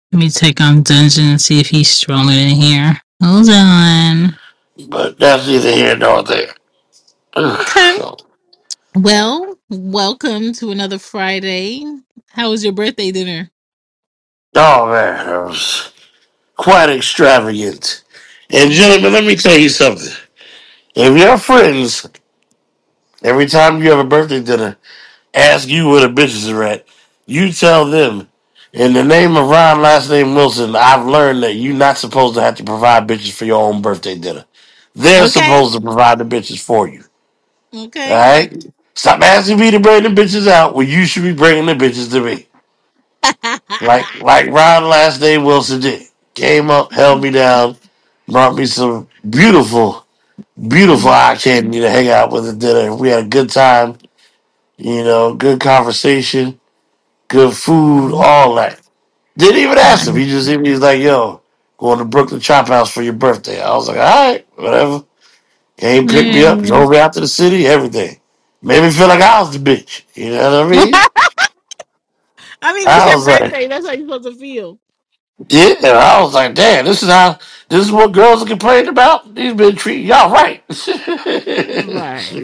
Let me take on Dungeon and see if he's strolling in here. Hold on. But that's neither here nor there. Okay. So, Well, welcome to another Friday. How was your birthday dinner? oh man, that was quite extravagant. And gentlemen, Okay. let me tell you something. If your friends, every time you have a birthday dinner, ask you where the bitches are at, you tell them, in the name of Ron, last name Wilson, I've learned that you're not supposed to have to provide bitches for your own birthday dinner. They're Okay. supposed to provide the bitches for you. All Okay. right? Stop asking me to bring the bitches out when you should be bringing the bitches to me. Like Ron last name Wilson did. Came up, held me down, brought me some beautiful eye candy to hang out with at dinner. We had a good time, good conversation, good food, all that. Didn't even ask him. Nice. He was like, yo, going to Brooklyn Chop House for your birthday. I was like, all right, whatever. Came, picked me up, Man. drove me out to the city, everything. Made me feel like I was the bitch. You know what I mean? I mean, it's I your was like, birthday. That's how you're supposed to feel. yeah, I was like, damn, this is what girls are complaining about. These been treating y'all right. Right.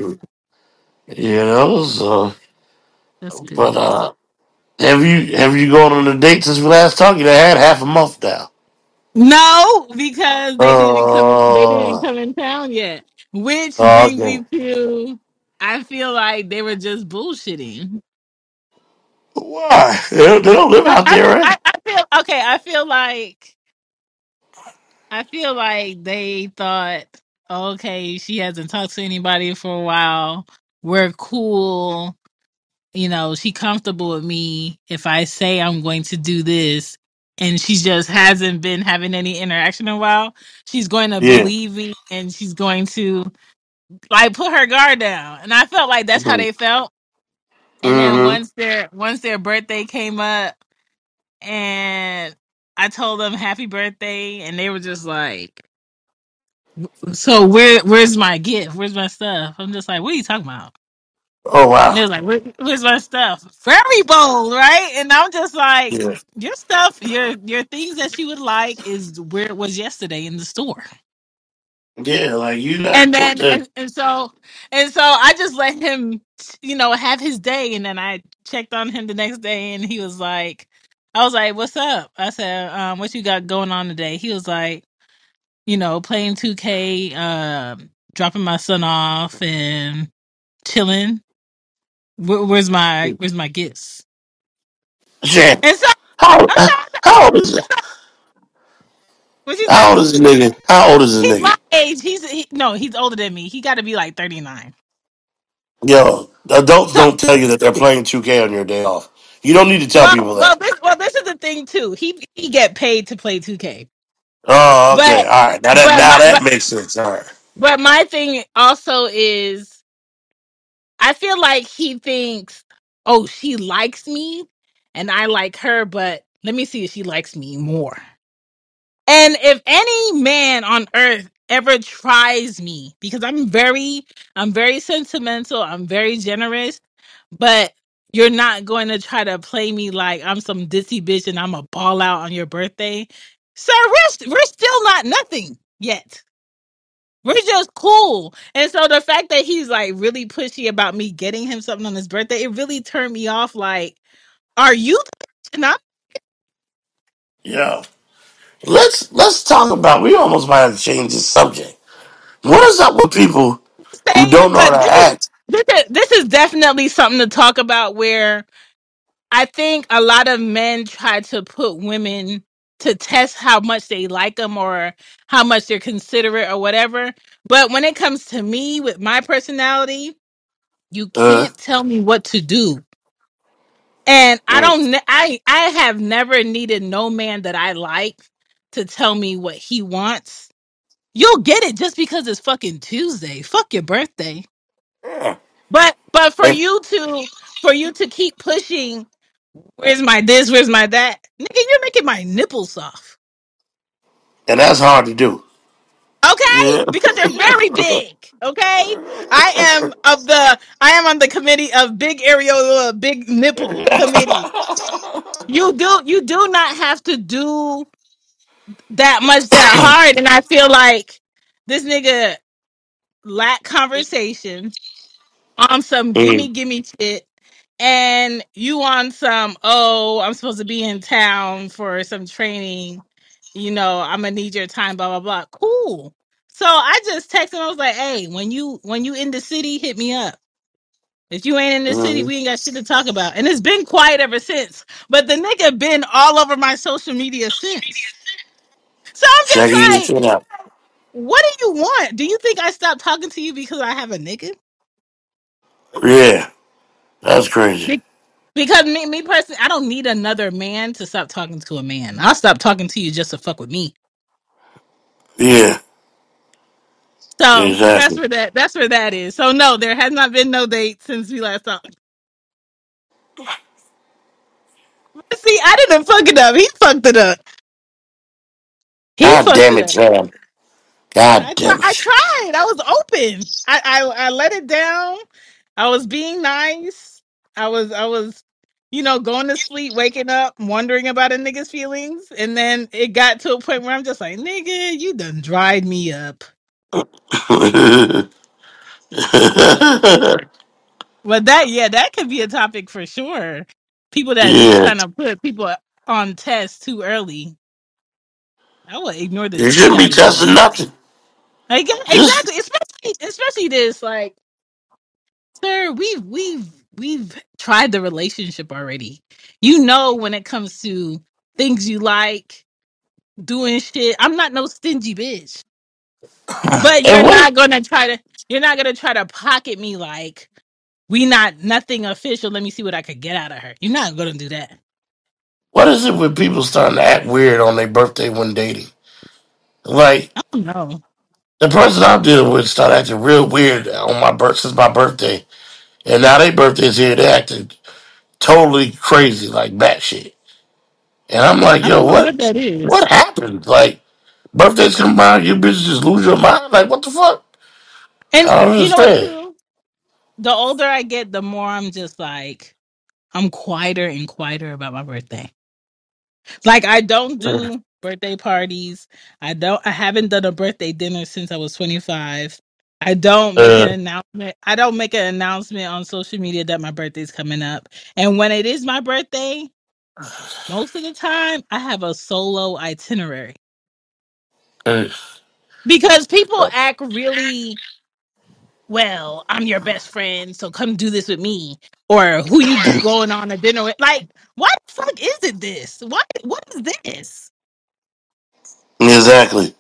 So, That's but good. have you gone on a date since we last talked? You done had half a month now. No, because they didn't Uh, come in town yet. Which brings okay. me to I feel like they were just bullshitting. Why? They don't live out I, there, I, right? I I feel okay. I feel like they thought, okay, she hasn't talked to anybody for a while. We're cool. She comfortable with me. If I say I'm going to do this and she just hasn't been having any interaction in a while, she's going to Yeah. believe me and she's going to like put her guard down. And I felt like that's how they felt. And then Mm-hmm. once their birthday came up and I told them happy birthday and they were just like, so where's my gift? Where's my stuff? I'm just like, what are you talking about? Oh And they wow. was like, where's my stuff? Very bold, right? And I'm just like, Yeah. your stuff, your things that you would like is where it was yesterday in the store. Yeah, like you not And put then the and so I just let him, have his day. And then I checked on him the next day and he was like, I was like, what's up? I said, what you got going on today? He was like, playing 2K, dropping my son off and chilling. Where's my gifts? shit. And so How I said, how old is what you how say? old is the nigga? How old is the He's my nigga? age. No, he's older than me. He got to be like 39. Yo, adults So, don't tell you that they're playing 2K on your day off. You don't need to tell well, people well, that. this is the thing too. He get paid to play 2K, Oh, okay. but All right. Now that but now my that but makes sense. All right. but my thing also is, I feel like he thinks, oh, she likes me, and I like her, but let me see if she likes me more. And if any man on earth ever tries me, because I'm very sentimental, I'm very generous, but you're not going to try to play me like I'm some dissy bitch and I'm a ball out on your birthday. Sir, we're still not nothing yet. We're just cool. And so the fact that he's like really pushy about me getting him something on his birthday, it really turned me off. Like, are you the bitch? And I'm Yo, let's talk about. We almost might have to change the subject. What is up with people who saying, don't know how but to this is act? this is definitely something to talk about, where I think a lot of men try to put women to test how much they like them or how much they're considerate or whatever. But when it comes to me with my personality, you Uh, can't tell me what to do. And I mm. don't I have never needed no man that I like to tell me what he wants. You'll get it just because it's fucking Tuesday. Fuck your birthday. Yeah. But for And, you to keep pushing, where's my this, where's my that? Nigga, you're making my nipples soft. and that's hard to do. Okay? Yeah. Because they're very big. Okay? I am on the committee of big areola, big nipple committee. You do not have to do that much that hard, and I feel like this nigga lack conversation on some Mm, gimme shit, and you on some, oh, I'm supposed to be in town for some training, I'm gonna need your time, blah blah blah. Cool. So I just texted him. I was like, hey, when you in the city, hit me up. If you ain't in the city, mm. we ain't got shit to talk about. And it's been quiet ever since. But the nigga been all over my social media since. So I'm just Checking your like, shit out. what do you want? Do you think I stopped talking to you because I have a nigga? Yeah, that's crazy. Because me personally, I don't need another man to stop talking to a man. I'll stop talking to you just to fuck with me. Yeah, So that's exactly. where that is. So no, there has not been no date since we last talked. See, I didn't fuck it up. He fucked it up. He God fucked damn it it, up. Sam. God damn I it. tried. I was open. I let it down. I was being nice. I was going to sleep, waking up, wondering about a nigga's feelings, and then it got to a point where I'm just like, nigga, you done dried me up. But that could be a topic for sure. People that just Yeah, kind of put people on test too early. I would ignore the you shit shouldn't be out of you. testing nothing. Like, Just exactly, especially this. Like, sir, we've tried the relationship already. When it comes to things you like, doing shit. I'm not no stingy bitch. But and you're not gonna try to pocket me like we not nothing official. Let me see what I could get out of her. You're not gonna do that. what is it with people starting to act weird on their birthday when dating? Like I don't know. the person I'm dealing with started acting real weird on my birth since my birthday, and now their birthday's here. They acting totally crazy, like batshit. And I'm like, I yo, don't know what? what that is. What happened? Like birthdays come by, you bitches just lose your mind. Like what the fuck? And I don't you know what understand. too? The older I get, the more I'm just like I'm quieter and quieter about my birthday. Like I don't do birthday parties. I haven't done a birthday dinner since I was 25. I don't make an Uh, announcement. I don't make an announcement on social media that my birthday's coming up. And when it is my birthday, most of the time I have a solo itinerary. uh, Because people act really, well, I'm your best friend, so come do this with me. Or who you going on a dinner with. Like, why the fuck is it this? What is this? exactly.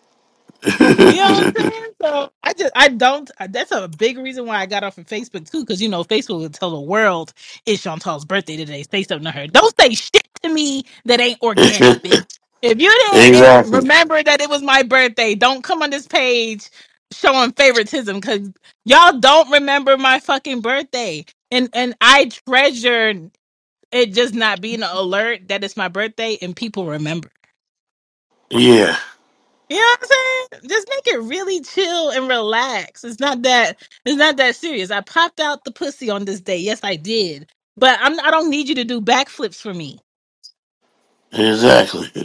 You know what I'm saying? So I don't. That's a big reason why I got off of Facebook too, because Facebook will tell the world it's Chantal's birthday today. Say something to her. Don't say shit to me that ain't organic, bitch. If you didn't Exactly. remember that it was my birthday, don't come on this page showing favoritism because y'all don't remember my fucking birthday. And I treasure it just not being an alert that it's my birthday and people remember. Yeah. You know what I'm saying? Just make it really chill and relax. It's not that serious. I popped out the pussy on this day. Yes, I did. But I don't need you to do backflips for me. Exactly.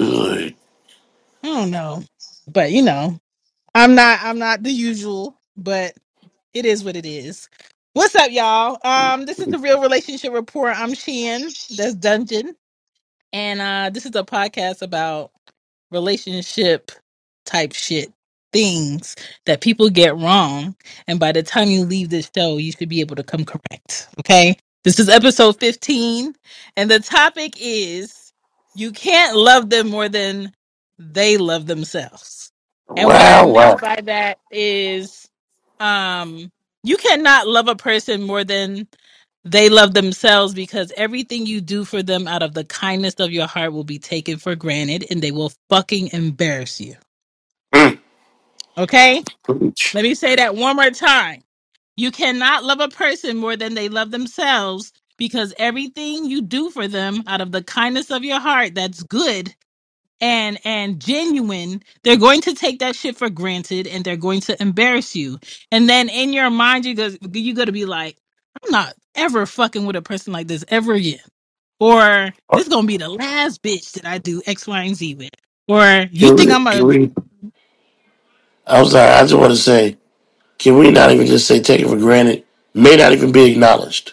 I don't know. But I'm not the usual, but it is what it is. What's up, y'all? This is the Real Relationship Report. I'm Shan. That's Dungeon. And this is a podcast about relationship type shit, things that people get wrong. And by the time you leave this show, you should be able to come correct. Okay. This is episode 15. And the topic is you can't love them more than they love themselves. And what I Wow, mean wow. by that is you cannot love a person more than they love themselves because everything you do for them out of the kindness of your heart will be taken for granted and they will fucking embarrass you. Mm. Okay? Preach. Let me say that one more time. You cannot love a person more than they love themselves because everything you do for them out of the kindness of your heart that's good and genuine, they're going to take that shit for granted and they're going to embarrass you. And then in your mind you go to be like, I'm not ever fucking with a person like this ever again. or this is gonna be the last bitch that I do X, Y, and Z with, or you Can think we? I'm a Can we? I'm sorry. I just want to say, can we not even just say take it for granted? May not even be acknowledged.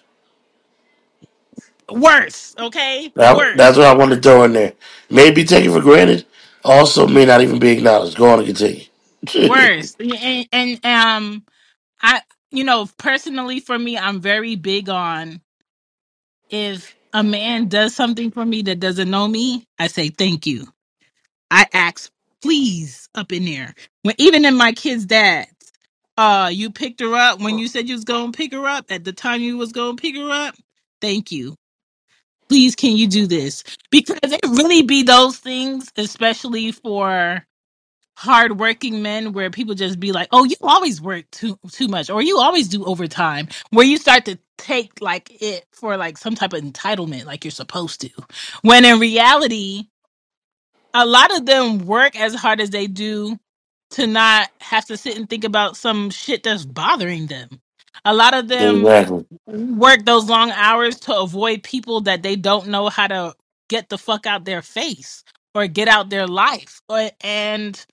worse? Okay, That's worse, what I want to throw in there. May be taken for granted. Also, may not even be acknowledged. Go on and continue. worse, and I, personally for me, I'm very big on if a man does something for me that doesn't know me, I say thank you. I ask please up in there. When even in my kid's dad, you picked her up when you said you was gonna pick her up at the time you was gonna pick her up. Thank you. Please can you do this? Because it really be those things, especially for hardworking men where people just be like, "Oh, you always work too much, or you always do overtime," where you start to take like it for like some type of entitlement, like you're supposed to. When in reality, a lot of them work as hard as they do to not have to sit and think about some shit that's bothering them. A lot of them Exactly. work those long hours to avoid people that they don't know how to get the fuck out their face or get out their life. And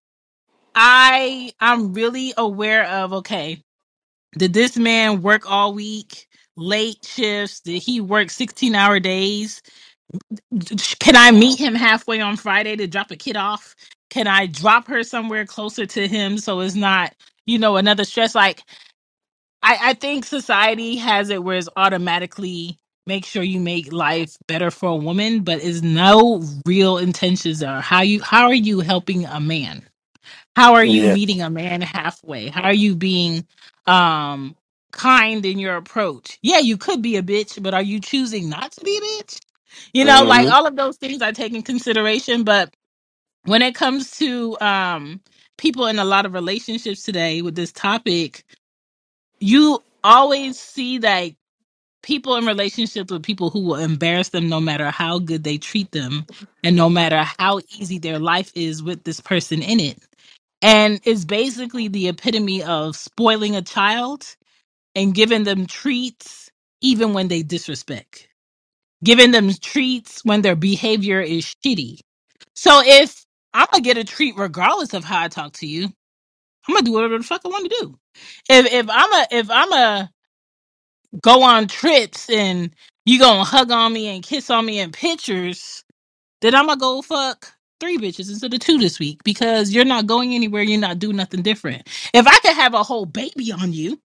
I'm really aware of, okay, did this man work all week, late shifts? Did he work 16-hour days? Can I meet him halfway on Friday to drop a kid off? Can I drop her somewhere closer to him so it's not, another stress? Like, I think society has it where it's automatically make sure you make life better for a woman, but is no real intentions are how are you helping a man? How are you Yeah. meeting a man halfway? How are you being um kind in your approach? Yeah, you could be a bitch, but are you choosing not to be a bitch? Like Hmm. all of those things I take in consideration, but when it comes to people in a lot of relationships today with this topic, you always see that people in relationships with people who will embarrass them no matter how good they treat them and no matter how easy their life is with this person in it. And it's basically the epitome of spoiling a child and giving them treats even when they disrespect, giving them treats when their behavior is shitty. So if I'm gonna get a treat regardless of how I talk to you, I'm gonna do whatever the fuck I want to do. If I'm a go on trips and you gonna hug on me and kiss on me in pictures, then I'm gonna go fuck three bitches instead of two this week because you're not going anywhere. You're not doing nothing different. If I could have a whole baby on you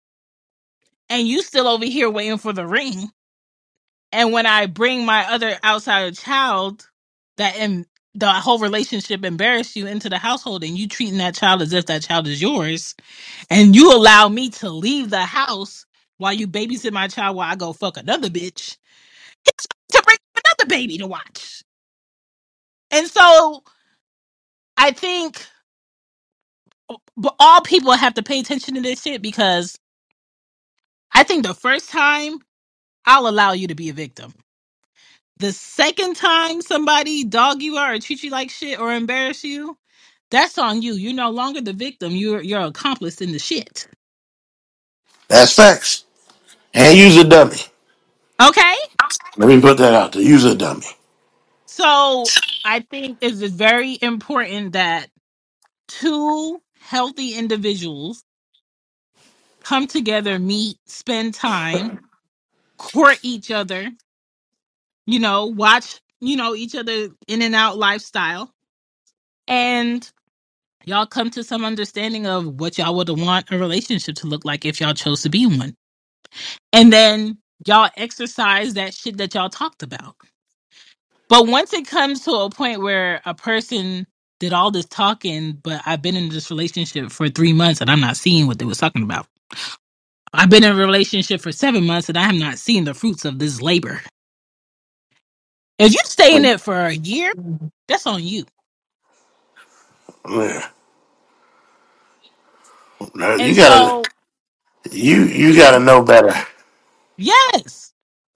and you still over here waiting for the ring, and when I bring my other outside child that in the whole relationship embarrassed you into the household and you treating that child as if that child is yours, and you allow me to leave the house while you babysit my child while I go fuck another bitch to bring another baby to watch. And so I think but all people have to pay attention to this shit because I think the first time I'll allow you to be a victim. The second time somebody dog you out or treat you like shit or embarrass you, that's on you. You're no longer the victim. You're accomplice in the shit. That's facts. And use a dummy. Okay? Let me put that out there. Use a dummy. So I think it's very important that two healthy individuals come together, meet, spend time, court each other, watch, each other in and out lifestyle. And y'all come to some understanding of what y'all would want a relationship to look like if y'all chose to be one. And then y'all exercise that shit that y'all talked about. But once it comes to a point where a person did all this talking, but I've been in this relationship for 3 months and I'm not seeing what they was talking about. I've been in a relationship for 7 months and I have not seen the fruits of this labor. If you stay in it for a year, that's on you. Yeah. No, And you gotta so, you gotta know better. yes.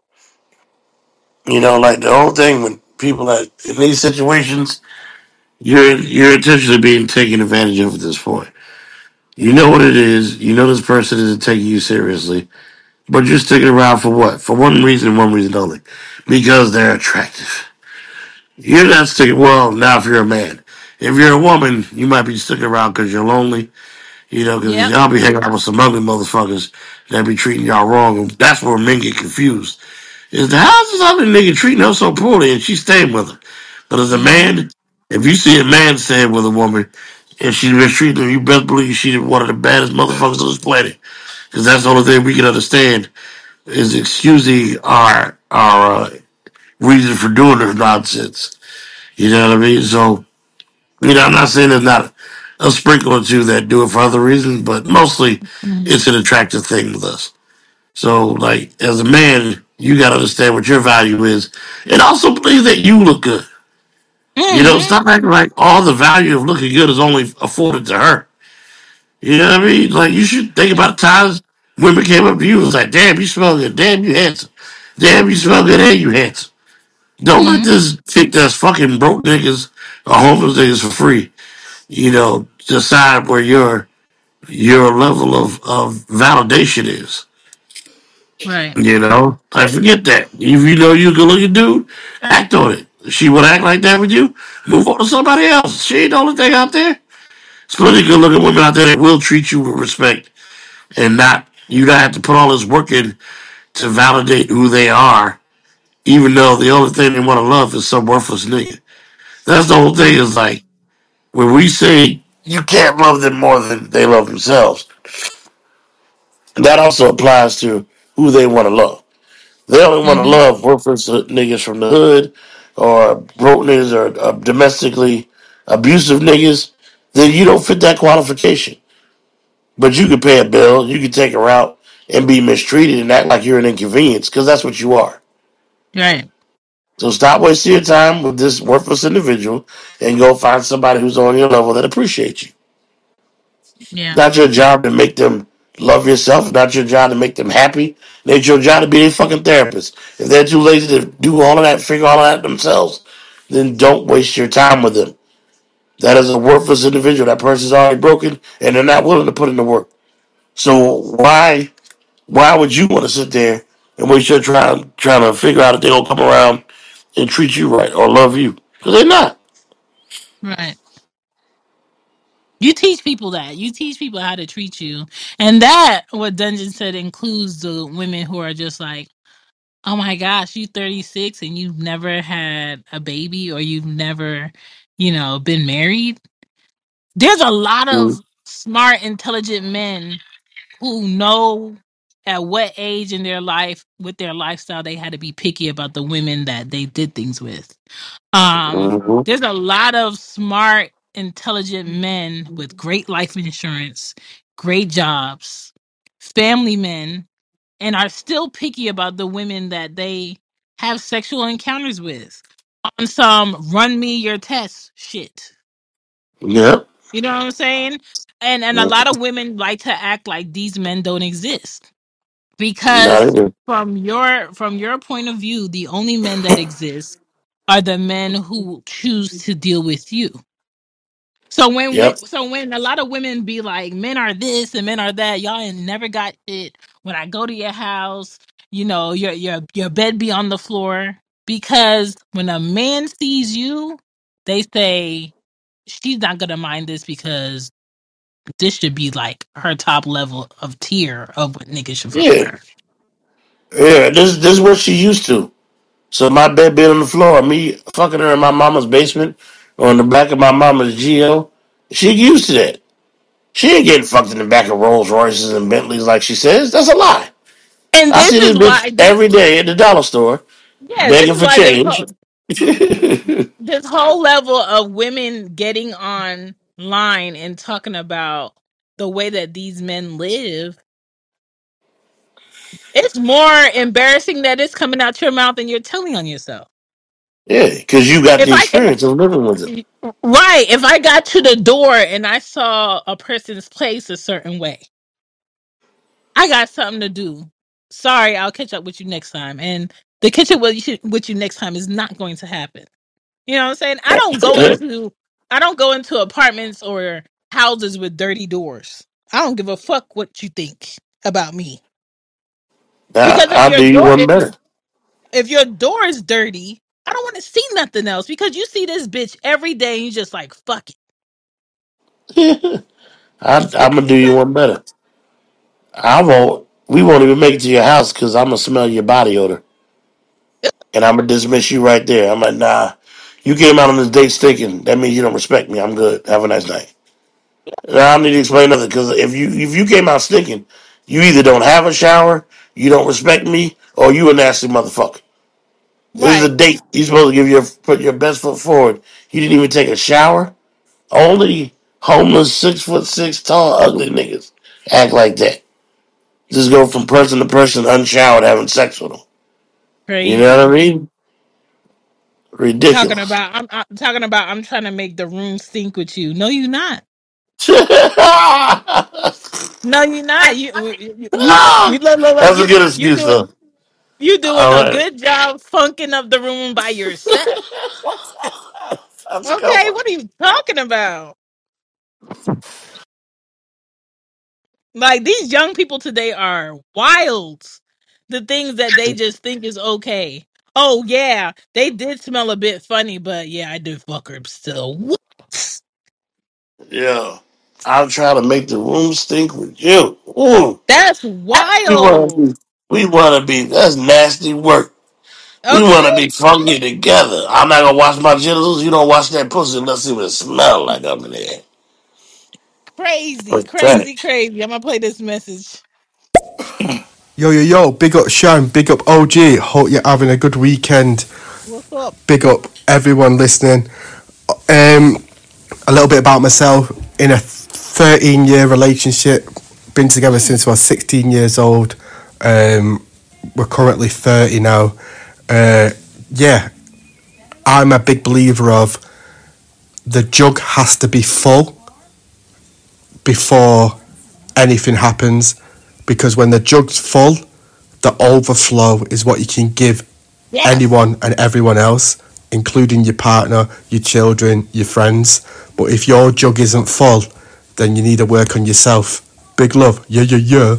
Like the whole thing when people are in these situations, you're intentionally being taken advantage of at this point. You know what it is. You know this person isn't taking you seriously. but you're sticking around for what? For one reason only, because they're attractive. You're not sticking. Well, now if you're a man, if you're a woman, you might be sticking around because you're lonely. You know, because Yep. y'all be hanging out with some ugly motherfuckers that be treating y'all wrong. And that's where men get confused. Is the how's this other nigga treating her so poorly and she's staying with her? But as a Mm-hmm. man, if you see a man staying with a woman and she's mistreating him, you best believe she's one of the baddest motherfuckers on this planet. Because that's the only thing we can understand is excusing our reason for doing this nonsense. You know what I mean? So, I'm not saying there's not a sprinkle or two that do it for other reasons, but mostly it's an attractive thing with us. So, like, as a man, you got to understand what your value is and also believe that you look good. Mm-hmm. Stop acting like all the value of looking good is only afforded to her. You know what I mean? Like, you should think Yeah. about the times women came up to you and was like, damn, you smell good. Damn, you handsome. Damn, you smell good and you handsome. Don't let Mm-hmm. this chick that's fucking broke niggas or homeless niggas for free, decide where your level of validation is. Right. I forget that. If you know you're a good looking dude, act on it. She would act like that with you, move on to somebody else. She ain't the only thing out there. There's plenty of good looking women out there that will treat you with respect and not you don't have to put all this work in to validate who they are, even though the only thing they want to love is some worthless nigga. That's the whole thing Right. is like when we say you can't love them more than they love themselves, that also applies to who they want to love. They only want to Mm-hmm. love worthless niggas from the hood or broke niggas or domestically abusive niggas. Then you don't fit that qualification. But you can pay a bill, you can take her out and be mistreated and act like you're an inconvenience because that's what you are. Right. So stop wasting your time with this worthless individual and go find somebody who's on your level that appreciates you. Yeah. Not your job to make them love yourself. Not your job to make them happy. It's your job to be a fucking therapist. If they're too lazy to do all of that, figure all of that themselves, then don't waste your time with them. That is a worthless individual. That person's already broken, and they're not willing to put in the work. So why would you want to sit there and waste your time trying to figure out if they're gonna come around and treat you right or love you? Because they're not. Right. You teach people that. You teach people how to treat you. And that, what Dungeon said, includes the women who are just like, oh my gosh, you 36 and you've never had a baby or you've never, been married. There's a lot of smart, intelligent men who know at what age in their life, with their lifestyle, they had to be picky about the women that they did things with. Mm-hmm. There's a lot of smart, intelligent men with great life insurance, great jobs, family men, and are still picky about the women that they have sexual encounters with on some run me your test shit. Yep. You know what I'm saying? And a lot of women like to act like these men don't exist Not because either. from your point of view, the only men that exist are the men who choose to deal with you. So Yep. when a lot of women be like, men are this and men are that, y'all ain't never got it. When I go to your house, your bed be on the floor. Because when a man sees you, they say she's not gonna mind this because this should be like her top level of tier of what niggas should fuck with Yeah. her. Yeah. This is what she used to. So my bed being on the floor, me fucking her in my mama's basement or in the back of my mama's Geo, she used to that. She ain't getting fucked in the back of Rolls Royces and Bentleys like she says. That's a lie. And I this see this is bitch why this every day at the dollar store yeah, this begging is for why change. this whole level of women getting on line and talking about the way that these men live, it's more embarrassing that it's coming out your mouth and you're telling on yourself. Yeah, because you got If the I if experience of living with it. right, if I got to the door and I saw a person's place a certain way, I got something to do. Sorry, I'll catch up with you next time. And the kitchen with you next time is not going to happen. You know what I'm saying? I don't go into apartments or houses with dirty doors. I don't give a fuck what you think about me. Because I'll do you one better. if your door is dirty, I don't want to see nothing else because you see this bitch every day and you just like fuck it. I'm gonna do you one better. I won't. We won't even make it to your house because I'm gonna smell your body odor, and I'm gonna dismiss you right there. I'm like, nah. You came out on this date stinking. That means you don't respect me. I'm good. Have a nice night. And I don't need to explain nothing because if you came out stinking, you either don't have a shower, you don't respect me, or you a nasty motherfucker. This is a Right. date. You're supposed to put your best foot forward. You didn't even take a shower. Only homeless 6'6" tall ugly niggas act like that. Just go from person to person unshowered having sex with them. You know what I Crazy. mean? Ridiculous. I'm talking about I'm trying to make the room stink with you. No, you're not. No, you're not. You look. That's a good You excuse doing though. you doing All a right. good job funking up the room by yourself. That's a good Okay, one. what are you talking about? Like these young people today are wild. The things that they just think is okay. Oh yeah, they did smell a bit funny, but yeah, I did fuck her still. What? Yeah. I'll try to make the room stink with you. Ooh. That's We wanna wild. be that's nasty work. We wanna Okay, be funky together. I'm not gonna wash my genitals, you don't wash that pussy, let's see what it smell like up in there. crazy, crazy, Pathetic. crazy. I'm gonna play this message. Yo, yo, yo, big up Shan, big up OG. Hope you're having a good weekend. What's up? Big up everyone listening. Um, a little bit about myself. In a 13-year relationship, been together Mm, since I was 16 years old. We're currently 30 now. Yeah, I'm a big believer of the jug has to be full before anything happens, because when the jug's full, the overflow is what you can give yes, anyone and everyone else, including your partner, your children, your friends. But if your jug isn't full, then you need to work on yourself. Big love. Yeah, yeah, yeah.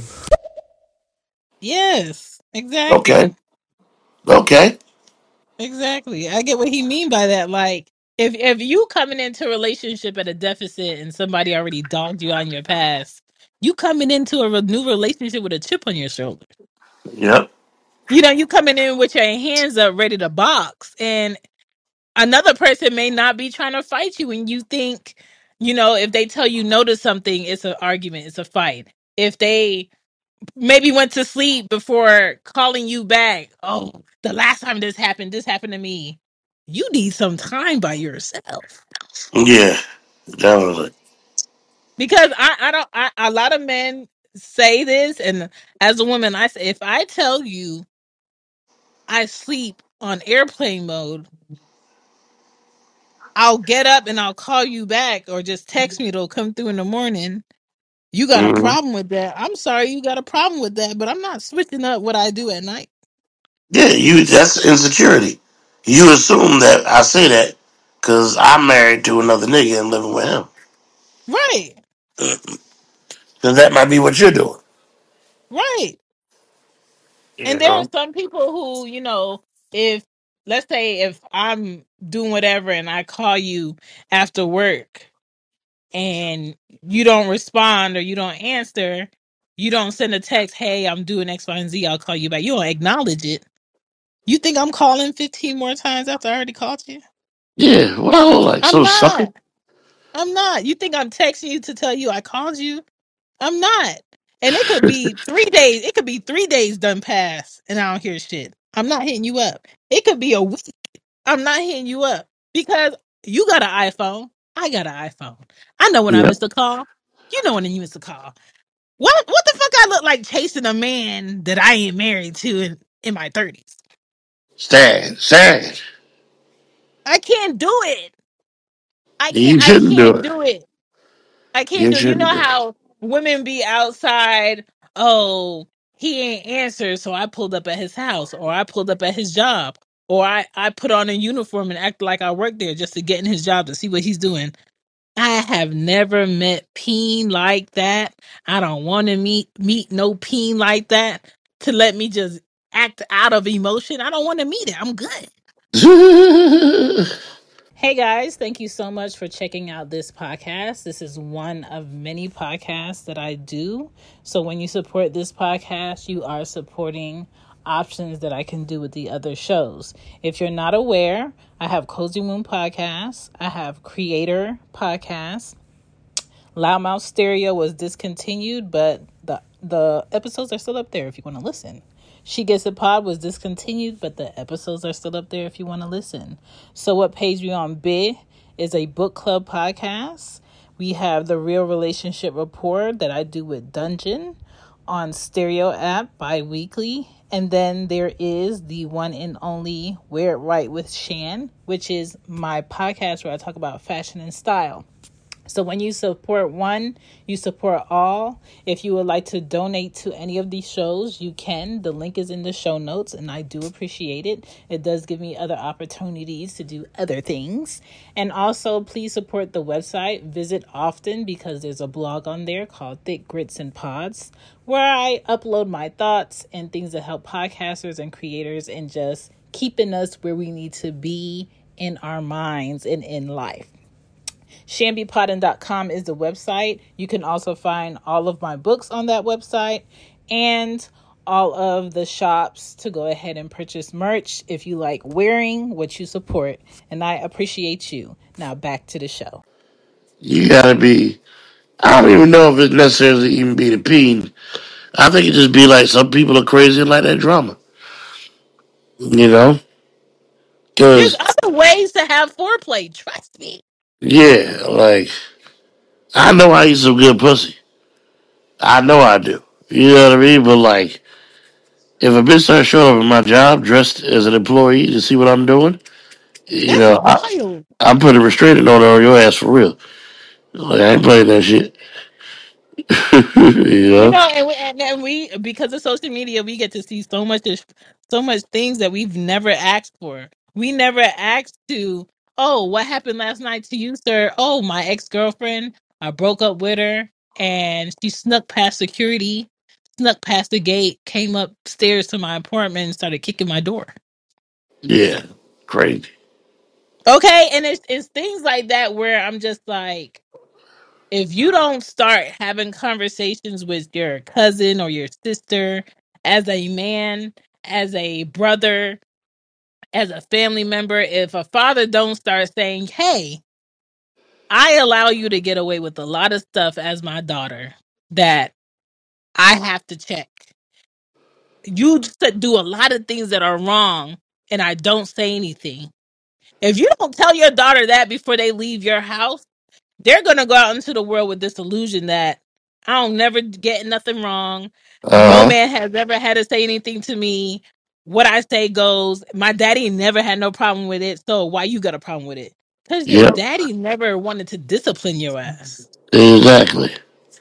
yes, Okay. exactly. Okay. Exactly. I get what he mean by that. Like, if you coming into a relationship at a deficit and somebody already dogged you on your past, you coming into a new relationship with a chip on your shoulder. Yep. You know, you coming in with your hands up, ready to box, and another person may not be trying to fight you, and you think, you know, if they tell you no to something, it's an argument, it's a fight. If they maybe went to sleep before calling you back. Oh, the last time this happened to me. You need some time by yourself. Yeah. Definitely. Because I don't, a lot of men say this, and as a woman, I say, if I tell you I sleep on airplane mode, I'll get up and I'll call you back or just text me, it'll come through in the morning. You got a Hmm. problem with that. I'm sorry you got a problem with that, but I'm not switching up what I do at night. Yeah, that's insecurity. You assume that I say that because I'm married to another nigga and living with him. Right, Because that might be what you're doing. right. You And there are know? some people who, you know, if let's say if I'm doing whatever and I call you after work and you don't respond or you don't answer, you don't send a text, hey, I'm doing X, Y, and Z, I'll call you back. You don't acknowledge it. You think I'm calling 15 more times after I already called you? Yeah, what I look like? I'm So sucker? not. I'm not. You think I'm texting you to tell you I called you? I'm not. And it could be 3 days. It could be 3 days done past and I don't hear shit. I'm not hitting you up. It could be a week. I'm not hitting you up because you got an iPhone. I got an iPhone. I know when I Yep. missed a call. You know when you missed a call. What the fuck I look like chasing a man that I ain't married to in my 30s? Sad. I can't do it. You I shouldn't do can't it. do it. I can't You do it. You know shouldn't do it. how women be outside, oh, he ain't answered, so I pulled up at his house, or I pulled up at his job, or I put on a uniform and act like I work there just to get in his job to see what he's doing. I have never met peen like that. I don't want to meet no peen like that. to let me just act out of emotion. I don't want to meet it. I'm good. Hey guys, thank you so much for checking out this podcast. This is one of many podcasts that I do. So when you support this podcast, you are supporting options that I can do with the other shows. If you're not aware, I have Cozy Moon Podcasts, I have Creator Podcasts. Loudmouth Stereo was discontinued, but the episodes are still up there if you want to listen. She Gets It Pod was discontinued, but the episodes are still up there if you want to listen. So what page we on B is a book club podcast. We have the Real Relationship Report that I do with Dungeon on Stereo app bi-weekly. And then there is the one and only Wear It Right with Shan, which is my podcast where I talk about fashion and style. So when you support one, you support all. If you would like to donate to any of these shows, you can. The link is in the show notes, and I do appreciate it. It does give me other opportunities to do other things. And also, please support the website. Visit often because there's a blog on there called Thick Grits and Pods, where I upload my thoughts and things that help podcasters and creators and just keeping us where we need to be in our minds and in life. ShambyPodden.com is the website. You can also find all of my books on that website and all of the shops to go ahead and purchase merch if you like wearing what you support. And I appreciate you. Now back to the show. You gotta be. I don't even know if it necessarily even be the peen. I think it just be like some people are crazy and like that drama. You know, There's because other ways to have foreplay. Trust me. yeah, like I know I eat some good pussy. I know I do. You know what I mean? But like, if a bitch starts showing up at my job dressed as an employee to see what I'm doing, you That's know, wild. I'm putting a restraining order on your ass for real. Like I ain't playing that shit. You You know? know, and we because of social media, we get to see so much things that we've never asked for. We never asked to, oh, what happened last night to you, sir? Oh, my ex-girlfriend, I broke up with her and she snuck past security, snuck past the gate, came upstairs to my apartment and started kicking my door. Yeah, crazy. Okay, and it's things like that where I'm just like, if you don't start having conversations with your cousin or your sister as a man, as a brother, as a family member, if a father don't start saying, hey, I allow you to get away with a lot of stuff as my daughter that I have to check. You just do a lot of things that are wrong and I don't say anything. If you don't tell your daughter that before they leave your house, they're gonna go out into the world with this illusion that I don't never get nothing wrong. No Uh huh. man has ever had to say anything to me. What I say goes. My daddy never had no problem with it. So why you got a problem with it? Because your Yep. daddy never wanted to discipline your ass. Exactly.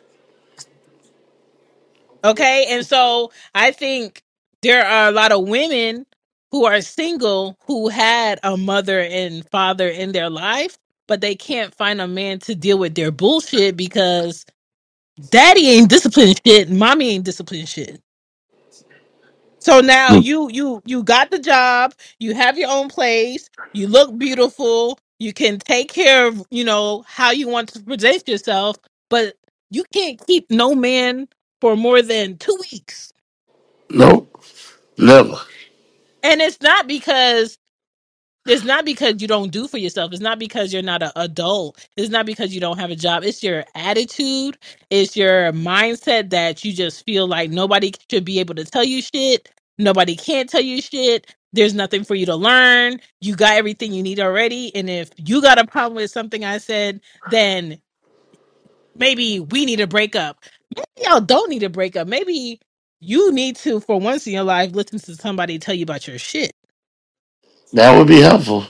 Okay. And so I think there are a lot of women who are single who had a mother and father in their life, but they can't find a man to deal with their bullshit because daddy ain't disciplined shit, mommy ain't disciplined shit. So now Mm. you got the job, you have your own place, you look beautiful, you can take care of, how you want to present yourself, but you can't keep no man for more than 2 weeks. Nope. Never. And it's not because you don't do for yourself. It's not because you're not an adult. It's not because you don't have a job. It's your attitude. It's your mindset that you just feel like nobody should be able to tell you shit. Nobody can't tell you shit. There's nothing for you to learn. You got everything you need already. And if you got a problem with something I said, then maybe we need to break up. Maybe y'all don't need to break up. Maybe you need to, for once in your life, listen to somebody tell you about your shit. That would be helpful.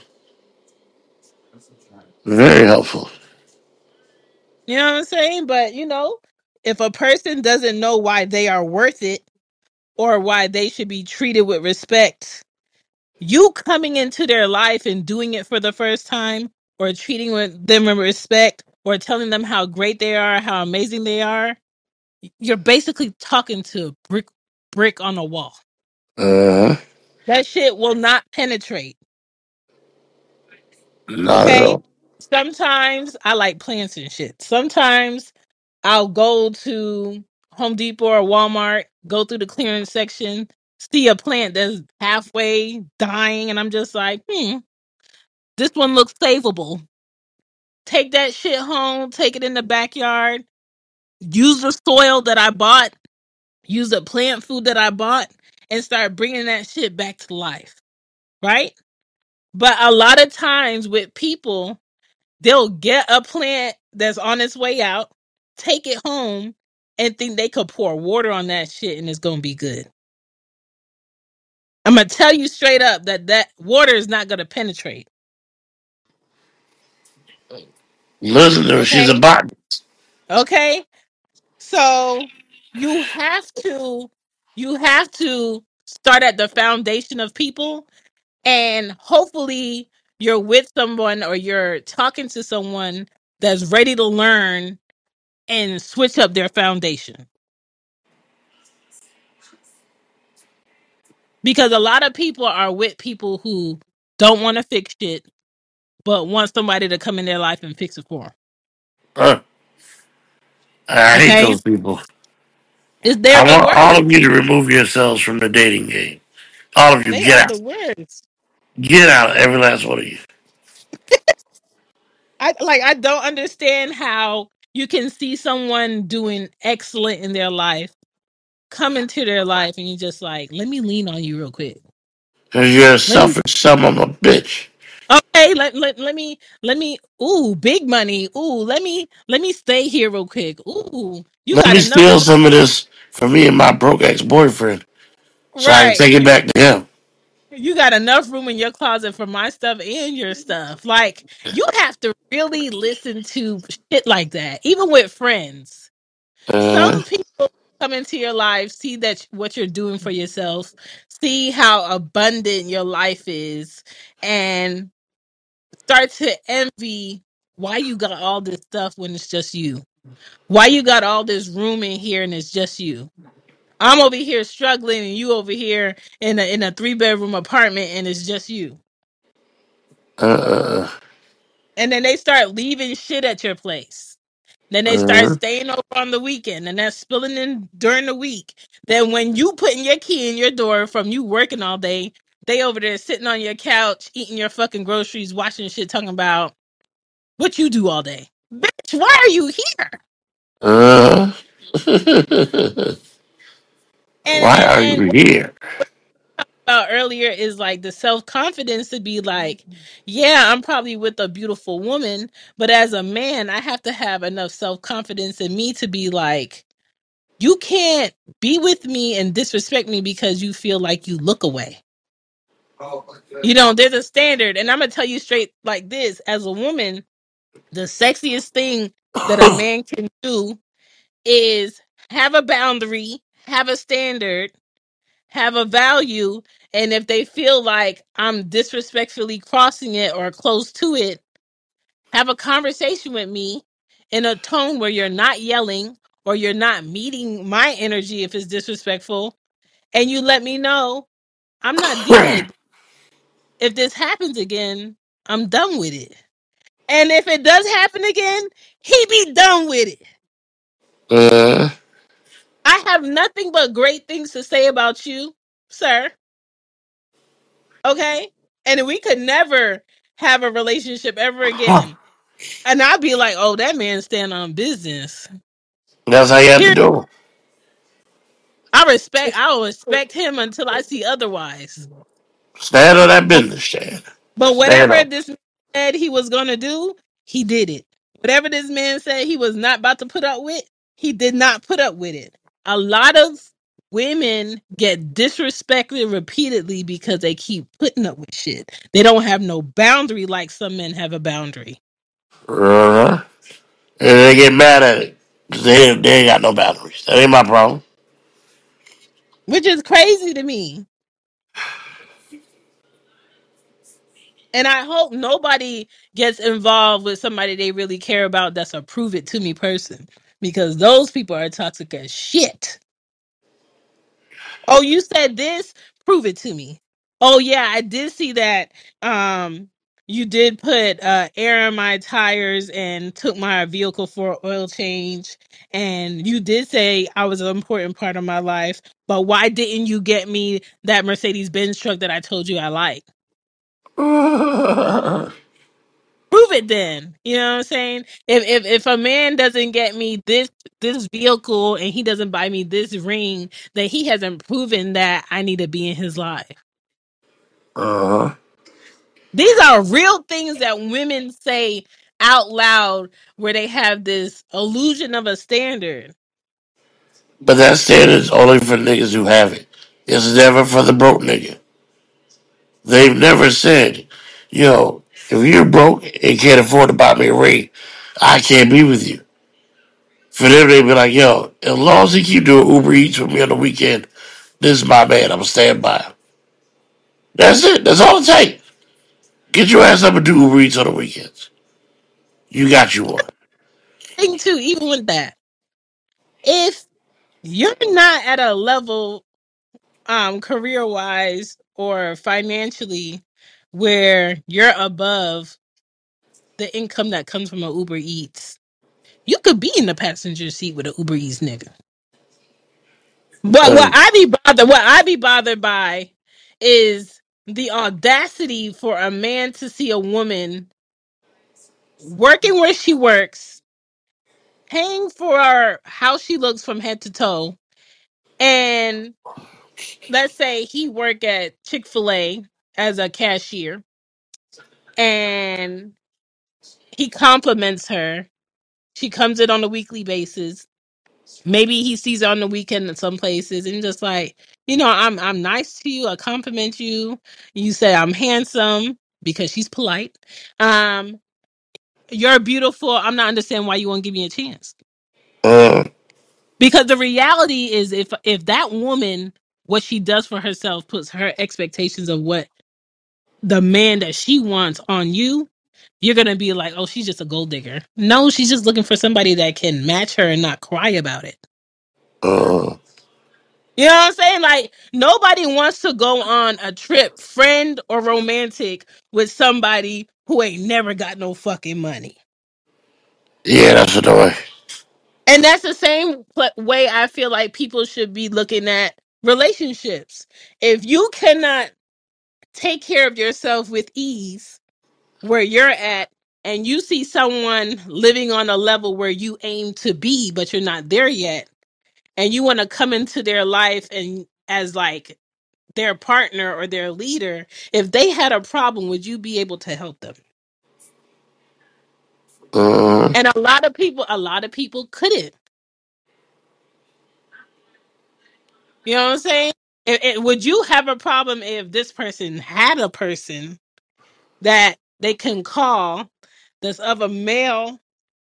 Very helpful. You know what I'm saying? But if a person doesn't know why they are worth it or why they should be treated with respect, you coming into their life and doing it for the first time or treating them with respect or telling them how great they are, how amazing they are, you're basically talking to a brick. brick on a wall. Uh, That shit will not penetrate. not at Okay? all. Sometimes I like plants and shit. Sometimes I'll go to Home Depot or Walmart, go through the clearance section, see a plant that's halfway dying, and I'm just like, this one looks savable. Take that shit home, take it in the backyard, use the soil that I bought, use the plant food that I bought, and start bringing that shit back to life. Right? But a lot of times with people, they'll get a plant that's on its way out, take it home, and think they could pour water on that shit and it's gonna be good. I'm gonna tell you straight up that that water is not gonna penetrate. Listen to her. She's a Okay, botanist. okay. So you have to, you have to start at the foundation of people, and hopefully you're with someone or you're talking to someone that's ready to learn and switch up their foundation. Because a lot of people are with people who don't want to fix shit, but want somebody to come in their life and fix it for them. Uh, I hate Okay, those people. they're I the want all worst. of you to remove yourselves from the dating game. All of you, They get are out. the worst. Get out, every last one of you. I don't understand how you can see someone doing excellent in their life, come into their life, and you just like, let me lean on you real quick. Because you're a Let me selfish son of a bitch. okay, let me ooh, big money. Ooh, let me stay here real quick. Ooh, you Let got me enough steal some of this from me and my broke ex boyfriend so I can right. take it back to him. You got enough room in your closet for my stuff and your stuff. Like, you have to really listen to shit like that, even with friends. Uh, Some people come into your life, see that what you're doing for yourself, see how abundant your life is, and start to envy why you got all this stuff when it's just you. Why you got all this room in here and it's just you. I'm over here struggling and you over here in a 3 bedroom apartment and it's just you. uh, And then they start leaving shit at your place. Then they start uh, staying over on the weekend and that's spilling in during the week. Then when you putting your key in your door from you working all day, they over there sitting on your couch, eating your fucking groceries, watching shit, talking about what you do all day. Bitch, why are you here? uh. And Why and are and you here? about earlier is like the self confidence to be like, yeah, I'm probably with a beautiful woman, but as a man, I have to have enough self confidence in me to be like, you can't be with me and disrespect me because you feel like you look away. You know, there's a standard, and I'm gonna tell you straight like this: as a woman, the sexiest thing that a man can do is have a boundary, have a standard, have a value, and if they feel like I'm disrespectfully crossing it or close to it, have a conversation with me in a tone where you're not yelling or you're not meeting my energy if it's disrespectful, and you let me know I'm not dealing with it. If this happens again, I'm done with it. And if it does happen again, he be done with it. uh, I have nothing but great things to say about you, sir. Okay? And we could never have a relationship ever again. And I'd be like, oh, that man stand on business. that's how you have to Here, do it. I will respect him until I see otherwise. Stand on that business, Chad. But Stand whatever on. this man said he was gonna do, he did it. Whatever this man said he was not about to put up with, he did not put up with it. A lot of women get disrespected repeatedly because they keep putting up with shit. They don't have no boundary like some men have a boundary. Uh, and they get mad at it. 'Cause they ain't got no boundaries. That ain't my problem. Which is crazy to me. And I hope nobody gets involved with somebody they really care about that's a prove it to me person. Because those people are toxic as shit. Oh, you said this? Prove it to me. Oh yeah, I did see that. You did put air in my tires and took my vehicle for an oil change. And you did say I was an important part of my life. But why didn't you get me that Mercedes Benz truck that I told you I like? Prove it then. You know what I'm saying? If a man doesn't get me this vehicle and he doesn't buy me this ring, then he hasn't proven that I need to be in his life. uh-huh. These are real things that women say out loud where they have this illusion of a standard. But that standard's only for niggas who have it. It's never for the broke nigga. They've never said, yo, if you're broke and can't afford to buy me a ring, I can't be with you. For them, they be like, yo, as long as he keep doing Uber Eats with me on the weekend, this is my man. I'm staying by him. That's it. That's all it takes. Get your ass up and do Uber Eats on the weekends. You got you one. Thing too, even with that, if you're not at a level, career wise or financially, where you're above the income that comes from an Uber Eats, you could be in the passenger seat with an Uber Eats nigga. But And, what I be bothered by is the audacity for a man to see a woman working where she works, paying for how she looks from head to toe, and let's say he work at Chick-fil-A as a cashier and he compliments her. She comes in on a weekly basis. Maybe he sees her on the weekend in some places and just like, I'm nice to you. I compliment you. You say I'm handsome because she's polite. Um, you're beautiful. I'm not understanding why you won't give me a chance. uh, Because the reality is if that woman, what she does for herself puts her expectations of what the man that she wants on you, you're gonna be like, oh, she's just a gold digger. No, she's just looking for somebody that can match her and not cry about it. uh, You know what I'm saying? Like nobody wants to go on a trip, friend or romantic, with somebody who ain't never got no fucking money. yeah, that's annoying. And that's the same way I feel like people should be looking at relationships. If you cannot take care of yourself with ease where you're at, and you see someone living on a level where you aim to be, but you're not there yet, and you want to come into their life and as like their partner or their leader, if they had a problem, would you be able to help them? Uh, And a lot of people couldn't. You know what I'm saying? Would you have a problem if this person had a person that they can call that's of a male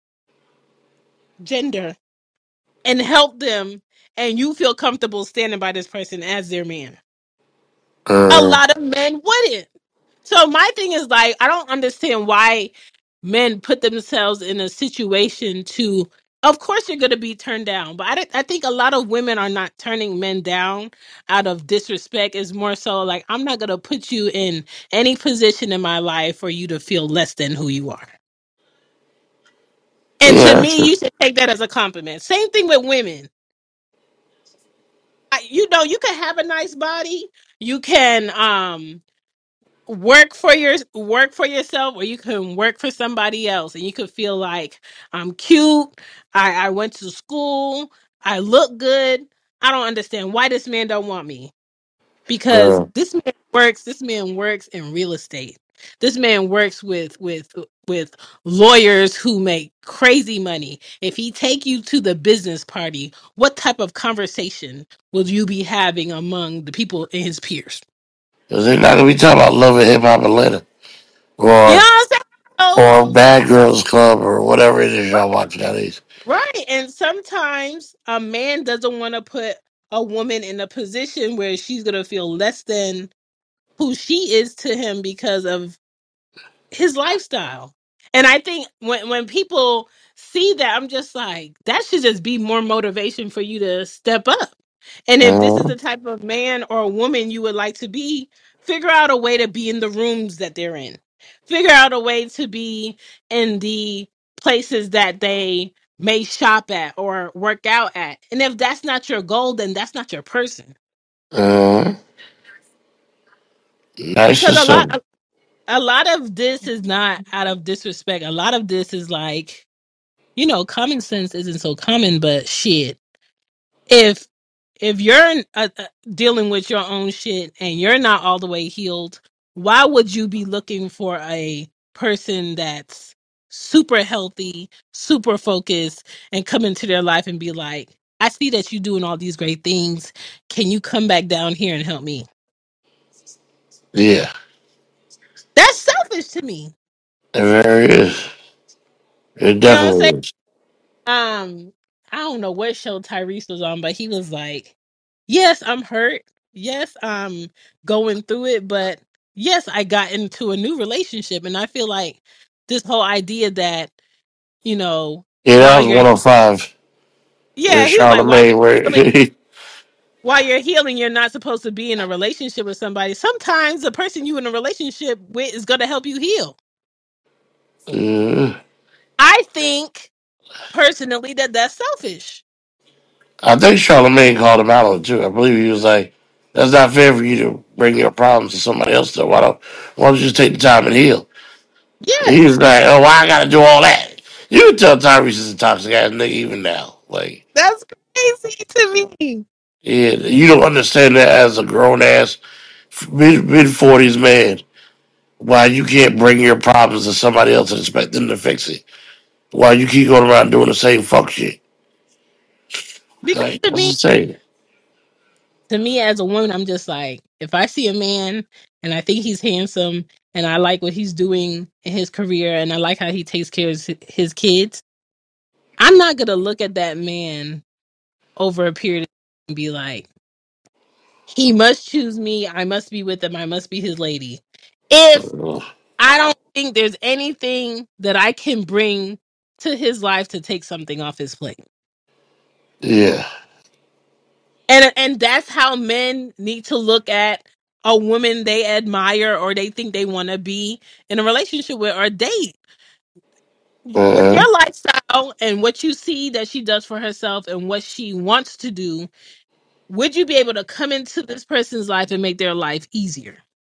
gender and help them, and you feel comfortable standing by this person as their man? A uh, lot of men wouldn't. So my thing is like, I don't understand why men put themselves in a situation to. Of course, you're going to be turned down, but I think a lot of women are not turning men down out of disrespect. It's more so like, I'm not going to put you in any position in my life for you to feel less than who you are. And to yeah, that's me, true. you should take that as a compliment. Same thing with women. You can have a nice body. You can work for yourself, or you can work for somebody else, and you could feel like I'm cute. I went to school. I look good. I don't understand why this man don't want me, because Uh, this man works in real estate. This man works with lawyers who make crazy money. If he take you to the business party, what type of conversation will you be having among the people in his peers? Cause they're not gonna be talking about Love and Hip Hop Atlanta You know or what I'm saying? So, Bad Girls Club or whatever it is y'all watch nowadays. right. And sometimes a man doesn't want to put a woman in a position where she's going to feel less than who she is to him because of his lifestyle. And I think when people see that, I'm just like, that should just be more motivation for you to step up. And if this is Uh, the type of man or woman you would like to be, figure out a way to be in the rooms that they're in. Figure out a way to be in the places that they may shop at or work out at. And if that's not your goal, then that's not your person. uh, nice Because and simple. a lot of this is not out of disrespect. A lot of this is like, common sense isn't so common, but shit. If you're dealing with your own shit and you're not all the way healed, why would you be looking for a person that's super healthy, super focused, and come into their life and be like, I see that you're doing all these great things. Can you come back down here and help me? Yeah, That's selfish to me. it very is. It You know what I'm saying? definitely is. Um, I don't know what show Tyrese was on, but he was like, yes, I'm hurt. Yes, I'm going through it, but yes, I got into a new relationship. And I feel like this whole idea that, you know, Yeah, that while was you're, 105 with yeah, he was like, Charlamagne. Where while you're healing, you're not supposed to be in a relationship with somebody. Sometimes the person you in a relationship with is going to help you heal. uh, I think personally that that's selfish. I think Charlamagne called him out on it too. I believe he was like, "That's not fair for you to bring your problems to somebody else. Though why don't you just take the time and heal?" He was Yes, like, "Oh, why I got to do all that?" You can tell Tyrese is a toxic ass nigga even now. Like, that's crazy to me. yeah, you don't understand that as a grown ass mid 40s man. Why you can't bring your problems to somebody else and expect them to fix it? Why you keep going around doing the same fuck shit? Because Like, that's insane. to me as a woman, I'm just like, if I see a man and I think he's handsome and I like what he's doing in his career and I like how he takes care of his kids, I'm not gonna look at that man over a period of time and be like, he must choose me, I must be with him, I must be his lady. If I don't think there's anything that I can bring to his life to take something off his plate. Yeah, And that's how men need to look at a woman they admire or they think they want to be in a relationship with or date. With uh, your lifestyle and what you see that she does for herself and what she wants to do, would you be able to come into this person's life and make their life easier?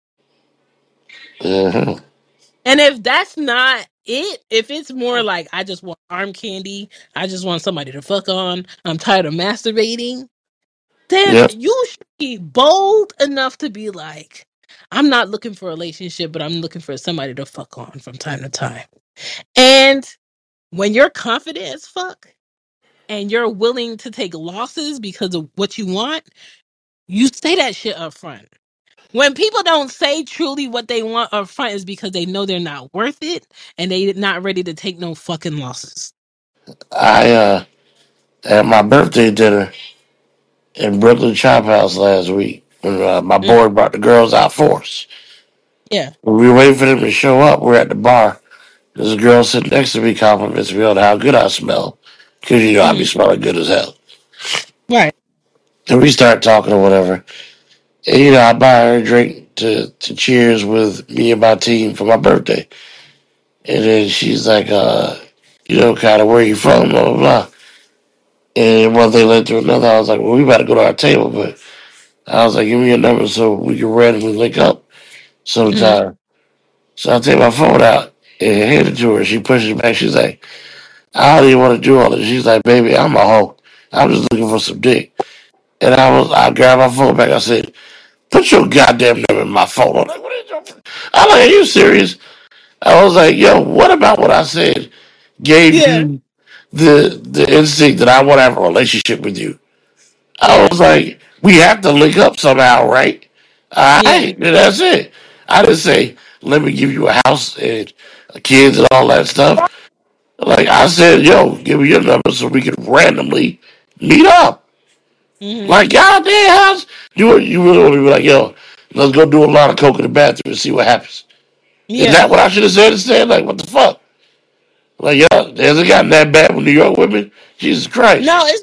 uh, And if that's not it, if it's more like I just want arm candy, I just want somebody to fuck on, I'm tired of masturbating, then yep, you should be bold enough to be like, I'm not looking for a relationship, but I'm looking for somebody to fuck on from time to time. And when you're confident as fuck and you're willing to take losses because of what you want, you say that shit up front. When people don't say truly what they want up front is because they know they're not worth it and they're not ready to take no fucking losses. I at my birthday dinner in Brooklyn Chop House last week when my Mm, boy brought the girls out for us. yeah. When we were waiting for them to show up, we're at the bar. There's a girl sitting next to me compliments me on how good I smell. Because, I be Hmm. smelling good as hell. Right. And we start talking or whatever. And, I buy her a drink to cheers with me and my team for my birthday. And then she's like, kind of where you from, blah, blah, blah. And one thing led to another. I was like, well, we about to go to our table. But I was like, give me your number so we can randomly link up Hmm. sometime. So I take my phone out and hand it to her. She pushes it back. She's like, I don't even want to do all this. She's like, baby, I'm a hoe. I'm just looking for some dick. And I grabbed my phone back. I said, put your goddamn number in my phone. I'm like, what is your? I'm like, are you serious? I was like, yo, what about what I said gave Yeah. you the instinct that I want to have a relationship with you? I Yeah. was like, we have to link up somehow, right? All Yeah. right, and that's it. I didn't say, let me give you a house and kids and all that stuff. Like I said, yo, give me your number so we can randomly meet up. Hmm. Like, goddamn house. You really want to be like, yo, let's go do a lot of coke in the bathroom and see what happens. Is Yeah. that what I should have said instead? Like, what the fuck? Like, yo, has it gotten that bad with New York women? Jesus No, Christ. it's not.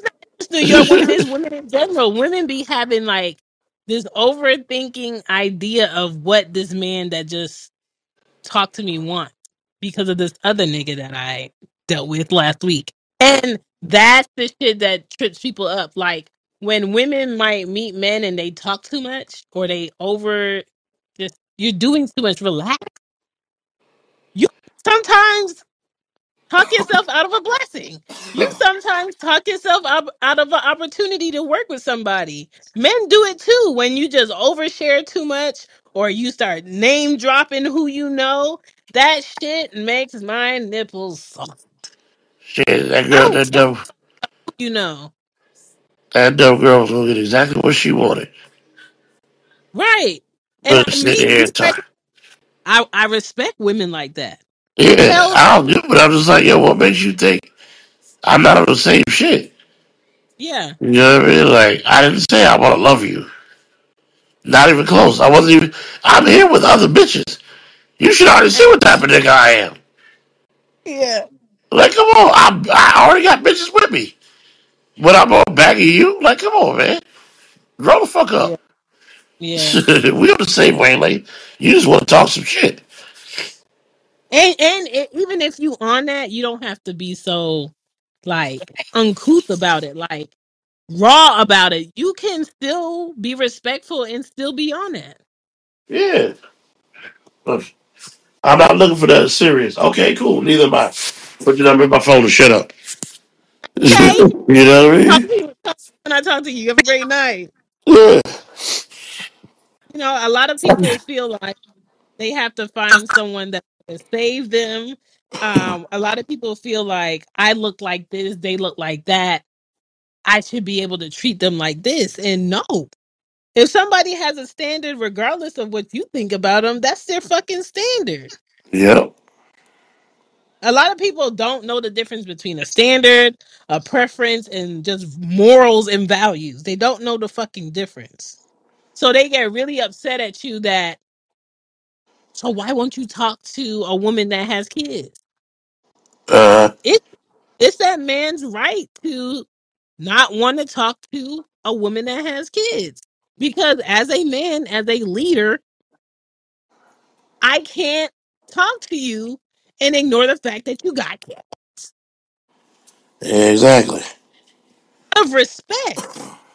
New York women is women in general. Women be having like this overthinking idea of what this man that just talked to me wants because of this other nigga that I dealt with last week. And that's the shit that trips people up. Like when women might meet men and they talk too much or they over just you're doing too much. Relax. You sometimes talk yourself out of a blessing. You sometimes talk yourself out of an opportunity to work with somebody. Men do it too when you just overshare too much or you start name dropping who you know. That shit makes my nipples soft. Shit, that I girl, don't care who you know. that dumb girl was gonna get exactly what she wanted. Right. And But sit me, here me and talk. I respect women like that. Yeah, Hell I don't do it, but I'm just like, yo, what makes you think I'm not on the same shit? yeah. You know what I mean? Like, I didn't say I want to love you. Not even close. I wasn't even. I'm here with other bitches. You should already see what type of nigga I am. Yeah. Like, come on. I already got bitches with me. But I'm on back of you? Like, come on, man. Grow the fuck Yeah. up. Yeah. We on the same wavelength. You just want to talk some shit. Even if you on that, you don't have to be so like uncouth about it, like raw about it. You can still be respectful and still be on that. Yeah. I'm not looking for that serious. Okay, cool. Neither am I. Put your number in my phone and shut up. Okay. You know what I Talk mean? to you when I talk to you. Have a great night. Yeah. You know, a lot of people feel like they have to find someone that will save them. A lot of people feel like I look like this, they look like that. I should be able to treat them like this. And no, if somebody has a standard, regardless of what you think about them, that's their fucking standard. Yep. A lot of people don't know the difference between a standard, a preference, and just morals and values. They don't know the fucking difference. So they get really upset at you that, so why won't you talk to a woman that has kids? Uh, It, it's that man's right to not want to talk to a woman that has kids. Because as a man, as a leader, I can't talk to you and ignore the fact that you got kids. exactly. Of respect,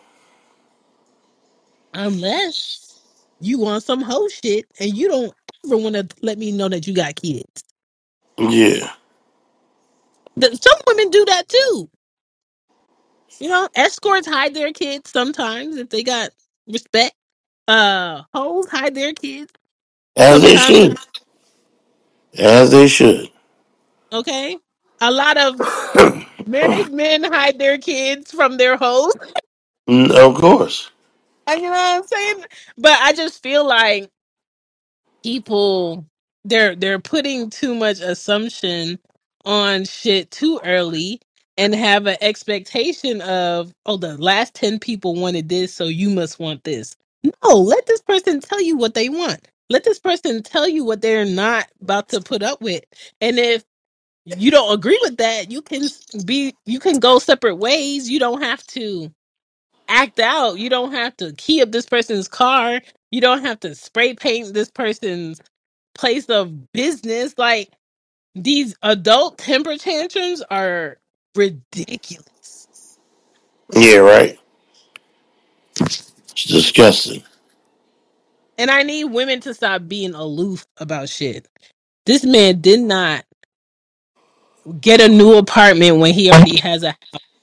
unless you want some hoe shit and you don't ever want to let me know that you got kids. Yeah. Some women do that too. You know, escorts hide their kids sometimes if they got respect. Hoes hide their kids As they sometimes. should. As they should. Okay, a lot of married men hide their kids from their hoes. Of course. And you know what I'm saying? But I just feel like people they're putting too much assumption on shit too early and have an expectation of, oh, the last 10 people wanted this, so you must want this. No, let this person tell you what they want. Let this person tell you what they're not about to put up with. And if you don't agree with that, you can go separate ways. You don't have to act out. You don't have to key up this person's car. You don't have to spray paint this person's place of business. Like these adult temper tantrums are ridiculous. Yeah, right. It's disgusting. And I need women to stop being aloof about shit. This man did not get a new apartment when he already has a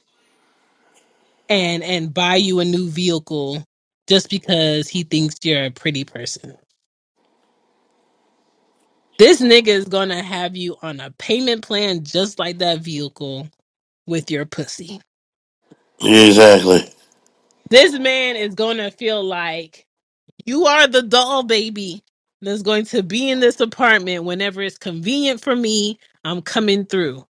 and buy you a new vehicle just because he thinks you're a pretty person. This nigga is gonna have you on a payment plan just like that vehicle with your pussy. Yeah, exactly. This man is gonna feel like you are the doll baby that's going to be in this apartment whenever it's convenient for me. I'm coming through.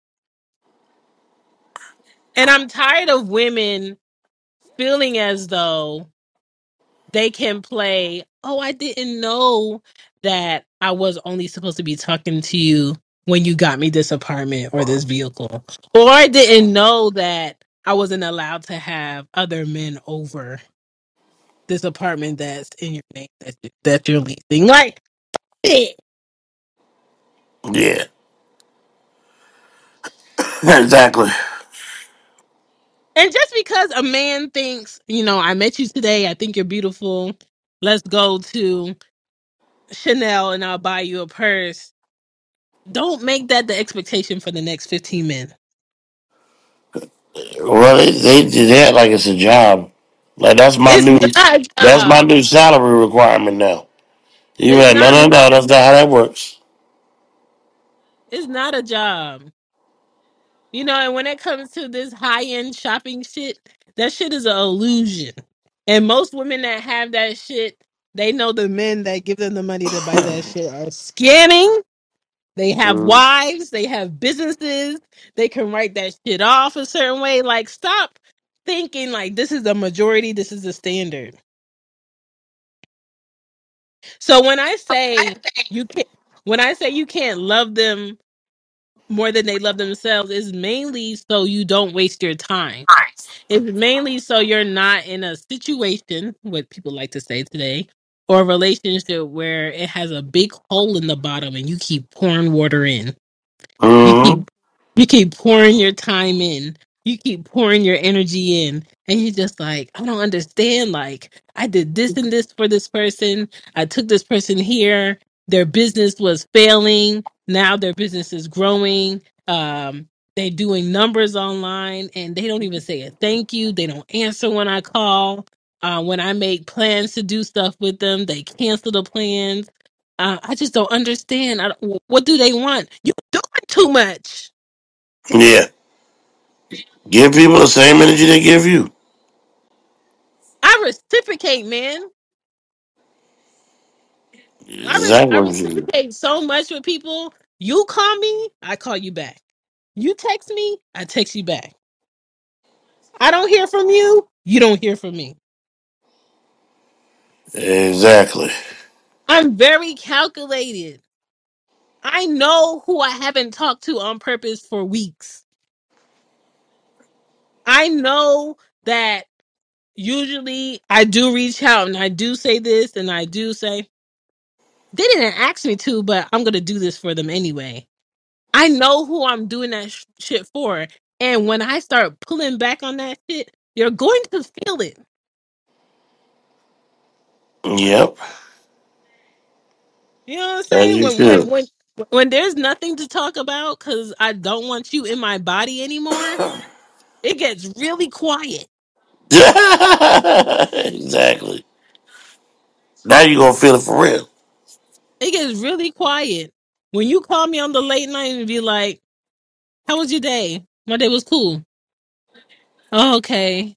And I'm tired of women feeling as though they can play, oh, I didn't know that I was only supposed to be talking to you when you got me this apartment or this vehicle. Or I didn't know that I wasn't allowed to have other men over this apartment that's in your name that you're leasing. Like, shit. Yeah, exactly. And just because a man thinks, I met you today, I think you're beautiful. Let's go to Chanel and I'll buy you a purse. Don't make that the expectation for the next 15 men. Well, they did that like it's a job. Like It's not a that's my job. new salary requirement now. You It's like, no, not a no, no, that's not how that works. it's not a job. And when it comes to this high end shopping shit, that shit is an illusion. And most women that have that shit, they know the men that give them the money to buy that shit are scamming. They have Mm, wives, they have businesses, they can write that shit off a certain way. Like, stop thinking like this is the majority, this is the standard. So when I say you can't love them more than they love themselves, is mainly so you don't waste your time. It's mainly so you're not in a situation, what people like to say today, or a relationship where it has a big hole in the bottom and you keep pouring water in. You mm, keep you keep pouring your time in. You keep pouring your energy in. And you're just like, I don't understand. Like, I did this and this for this person. I took this person here. Their business was failing. Now their business is growing. They're doing numbers online and they don't even say a thank you. They don't answer when I call. When I make plans to do stuff with them, they cancel the plans. I just don't understand. What do they want? You're doing too much. yeah. Give people the same energy they give you. I reciprocate, man. I Exactly what you do. reciprocate so much with people. You call me, I call you back. You text me, I text you back. I don't hear from you, you don't hear from me. Exactly. I'm very calculated. I know who I haven't talked to on purpose for weeks. I know that usually I do reach out and I do say this and I do say, they didn't ask me to, but I'm going to do this for them anyway. I know who I'm doing that shit for. And when I start pulling back on that shit, you're going to feel it. Yep. You know what I'm As saying? you When when should. when when there's nothing to talk about cuz I don't want you in my body anymore, it gets really quiet. Exactly. Now you gonna feel it for real. It gets really quiet. When you call me on the late night and be like, "How was your day?" My day was cool. Oh, okay.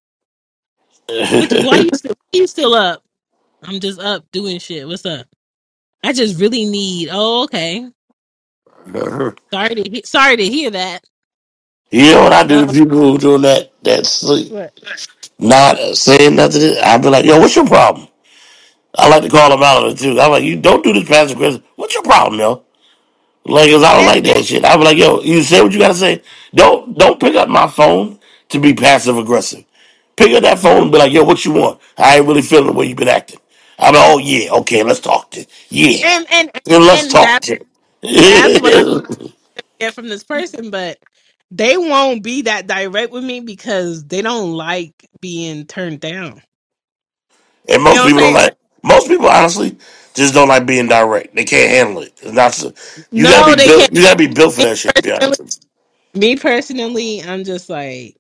Why you still up? I'm just up doing shit. What's up? I just really need. Oh, okay. Sorry to hear that. You know what I do to Uh, people who doing that sleep, what? not saying nothing. I be like, yo, what's your problem? I like to call them out on it too. I'm like, you don't do this passive aggressive. What's your problem, yo? Like, 'cause I don't And, like and that shit. I be like, yo, you say what you gotta say. Don't pick up my phone to be passive aggressive. Pick up that phone and be like, yo, what you want? I ain't really feeling the way you've been acting. I'm like, oh yeah, okay, let's talk to yeah. and and Then let's and talk that to that's what I get from this person, but they won't be that direct with me because they don't like being turned down. And You know what I'm saying? most people honestly just don't like being direct. They can't handle it. It's not so, you gotta No, be they can't. built you gotta be built for Me that shit, to be personally, honest with me personally, I'm just like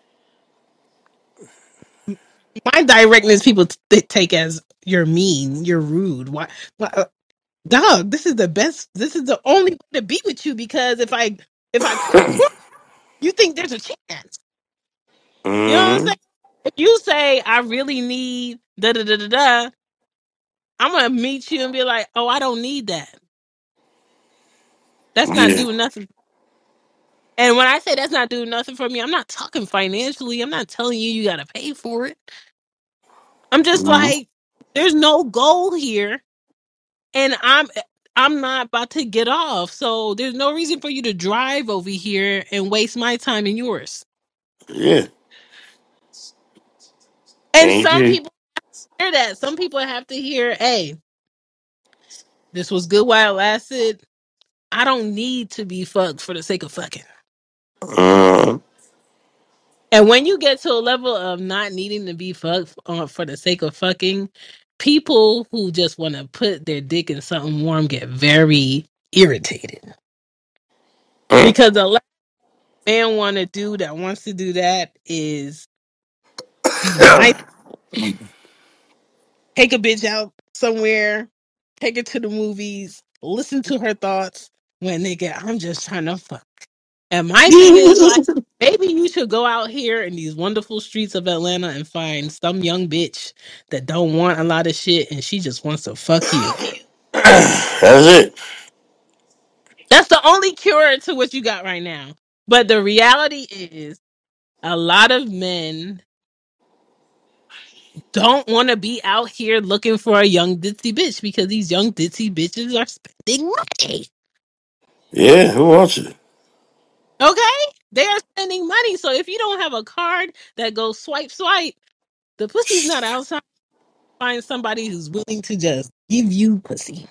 my directness. People take as you're mean, you're rude. Why, dog? This is the best. This is the only way to be with you because if I come through, you think there's a chance. you. You know what I'm Hmm. saying? If you say I really need da da da da da, I'm gonna meet you and be like, oh, I don't need that. That's not Yeah. doing nothing. And when I say that's not doing nothing for me, I'm not talking financially. I'm not telling you gotta pay for it. I'm just Hmm. like, there's no goal here, and I'm not about to get off. So there's no reason for you to drive over here and waste my time and yours. Yeah. And Ain't some you? people hear that. Some people have to hear, hey, this was good while it lasted. I don't need to be fucked for the sake of fucking. Uh, And when you get to a level of not needing to be fucked for the sake of fucking, people who just want to put their dick in something warm get very irritated. Because the last man want to do that wants to do that is be nice, take a bitch out somewhere, take her to the movies, listen to her thoughts when nigga, I'm just trying to fuck. And my thing is like, maybe you should go out here in these wonderful streets of Atlanta and find some young bitch that don't want a lot of shit and she just wants to fuck you. That's it. That's the only cure to what you got right now. But the reality is, a lot of men don't want to be out here looking for a young ditzy bitch because these young ditzy bitches are spending money. Yeah, who wants it? Okay? They are spending money. So if you don't have a card that goes swipe, swipe, the pussy's not outside. Find somebody who's willing to just give you pussy.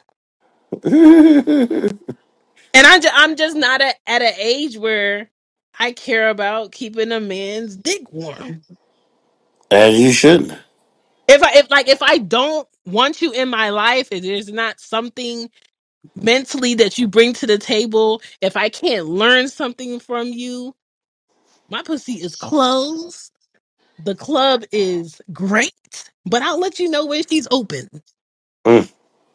And I'm just not at an age where I care about keeping a man's dick warm. As you shouldn't. If I don't want you in my life, if there's not something mentally that you bring to the table, if I can't learn something from you, my pussy is closed. The club is great, but I'll let you know when she's open. Mm.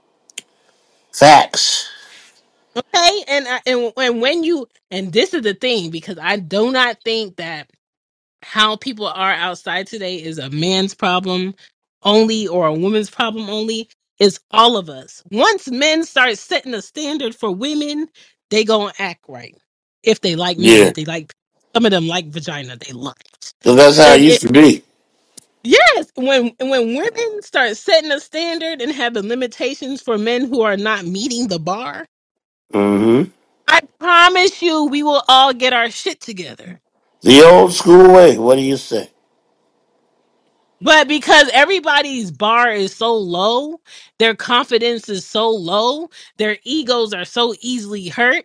Facts. Okay, and when you and this is the thing because I do not think that how people are outside today is a man's problem only or a woman's problem only. It's all of us. Once men start setting a standard for women, they gonna act right. If they like men, Yeah. if they like some of them like vagina, they love it. So that's how it If used it to be. yes, when women start setting a standard and having limitations for men who are not meeting the bar, Mm-hmm. I promise you, we will all get our shit together. The old school way. What do you say? But because everybody's bar is so low, their confidence is so low, their egos are so easily hurt,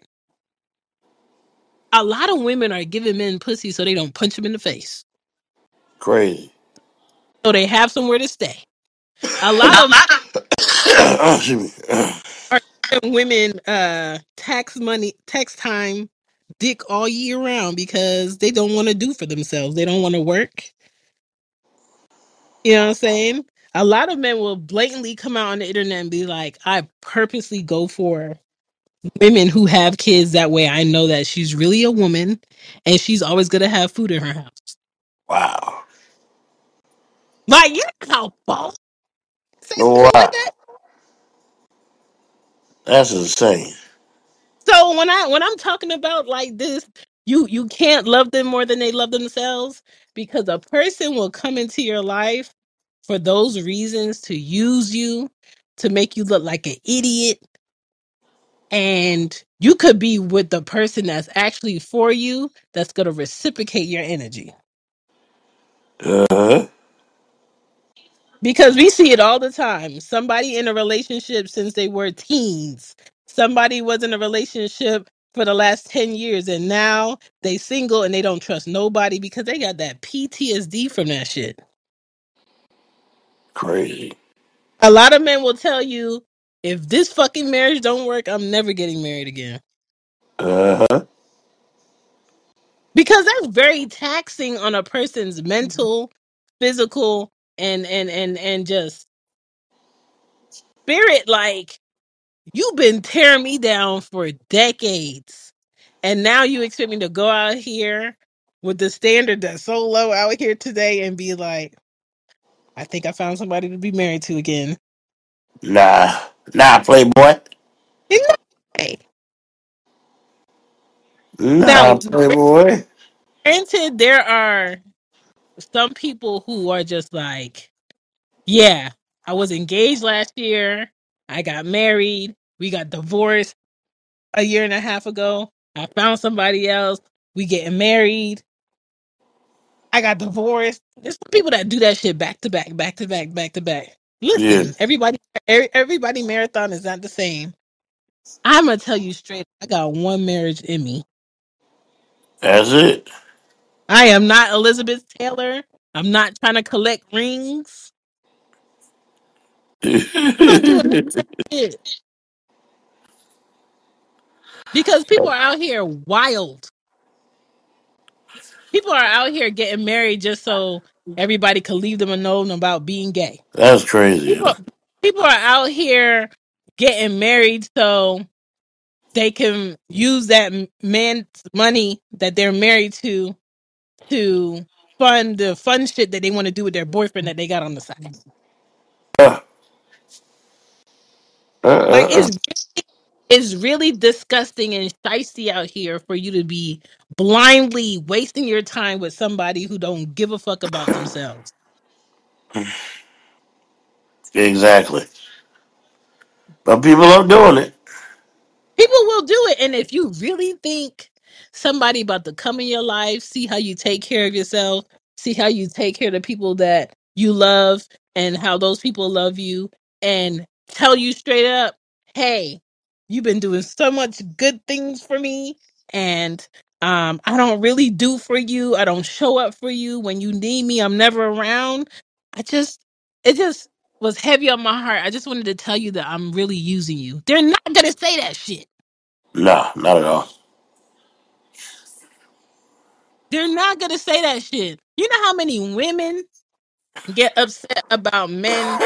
a lot of women are giving men pussy so they don't punch them in the face. Crazy. So they have somewhere to stay. A lot of Oh, excuse me. are giving women tax money, tax time, dick all year round because they don't want to do for themselves. They don't want to work. You know what I'm saying? A lot of men will blatantly come out on the internet and be like, I purposely go for women who have kids that way. I know that she's really a woman and she's always going to have food in her house. Wow. Like, you know how bold say some shit like Wow. that. That's insane. So when I'm talking about like this, you can't love them more than they love themselves because a person will come into your life for those reasons to use you, to make you look like an idiot, and you could be with the person that's actually for you that's going to reciprocate your energy. Uh-huh. Because we see it all the time. Somebody in a relationship since they were teens. Somebody was in a relationship for the last 10 years and now they single and they don't trust nobody because they got that PTSD from that shit. Crazy. A lot of men will tell you, if this fucking marriage don't work, I'm never getting married again. Uh-huh. Because that's very taxing on a person's mental, physical, and just spirit. Like, you've been tearing me down for decades. And now you expect me to go out here with the standard that's so low out here today and be like, I think I found somebody to be married to again. Nah. Nah, playboy. Hey. Nah, Now, playboy. granted, there are some people who are just like, yeah, I was engaged last year. I got married. We got divorced a year and a half ago. I found somebody else. We getting married. I got divorced. There's some people that do that shit back to back, back to back, back to back. Yeah, Listen, everybody marathon is not the same. I'm gonna tell you straight. I got one marriage in me. that's it. I am not Elizabeth Taylor. I'm not trying to collect rings. I'm not doing none of that shit because people are out here wild. People are out here getting married just so everybody can leave them alone about being gay. That's crazy. People, Yo. people are out here getting married so they can use that man's money that they're married to fund the fun shit that they want to do with their boyfriend that they got on the side. Uh, Like uh. it's really disgusting and shicey out here for you to be blindly wasting your time with somebody who don't give a fuck about themselves. Exactly. But people are doing it. People will do it. And if you really think somebody about to come in your life, see how you take care of yourself, see how you take care of the people that you love and how those people love you, and tell you straight up, hey, you've been doing so much good things for me. And I don't really do for you. I don't show up for you. When you need me, I'm never around. It just was heavy on my heart. I just wanted to tell you that I'm really using you. They're not gonna say that shit. No, not at all. They're not gonna say that shit. You know how many women get upset about men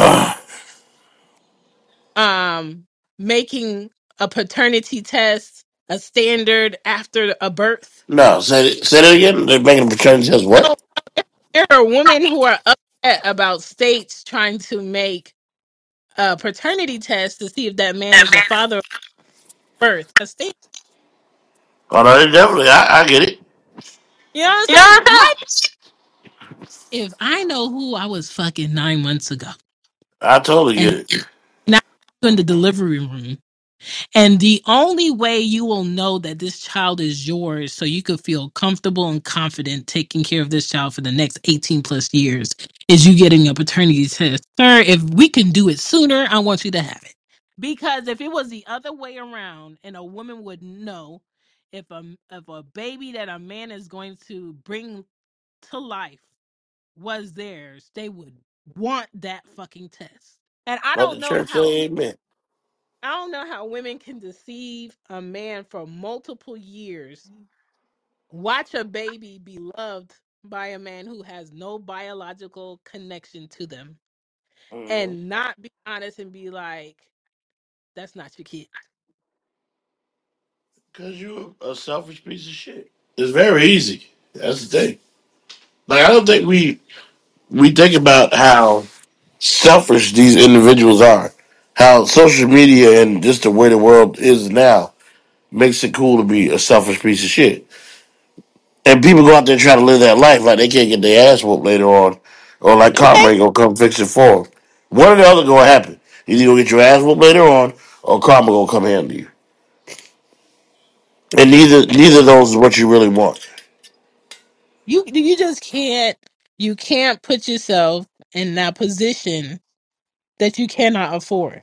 um making a paternity test a standard after a birth? No, say that again. They're making a fraternity says what? So there are women who are upset about states trying to make a paternity test to see if that man is the father of birth. A state, Oh no, they definitely. I get it. you know what I'm saying? Yeah, If I know who I was fucking 9 months ago, I totally get and it. now in the delivery room. And the only way you will know that this child is yours, so you could feel comfortable and confident taking care of this child for the next 18 plus years, is you getting a paternity test. Sir, if we can do it sooner, I want you to have it. Because if it was the other way around and a woman would know if a baby that a man is going to bring to life was theirs, they would want that fucking test. And Let the church say amen. I don't know how women can deceive a man for multiple years, watch a baby be loved by a man who has no biological connection to them, and not be honest and be like, that's not your kid. Because you're a selfish piece of shit. It's very easy. That's the thing. Like I don't think we think about how selfish these individuals are. How social media and just the way the world is now makes it cool to be a selfish piece of shit. And people go out there and try to live that life like they can't get their ass whooped later on, or like karma Okay, ain't gonna come fix it for them. One or the other gonna happen. Either you gonna get your ass whooped later on, or karma gonna come handle you. And neither of those is what you really want. you just can't put yourself in that position that you cannot afford.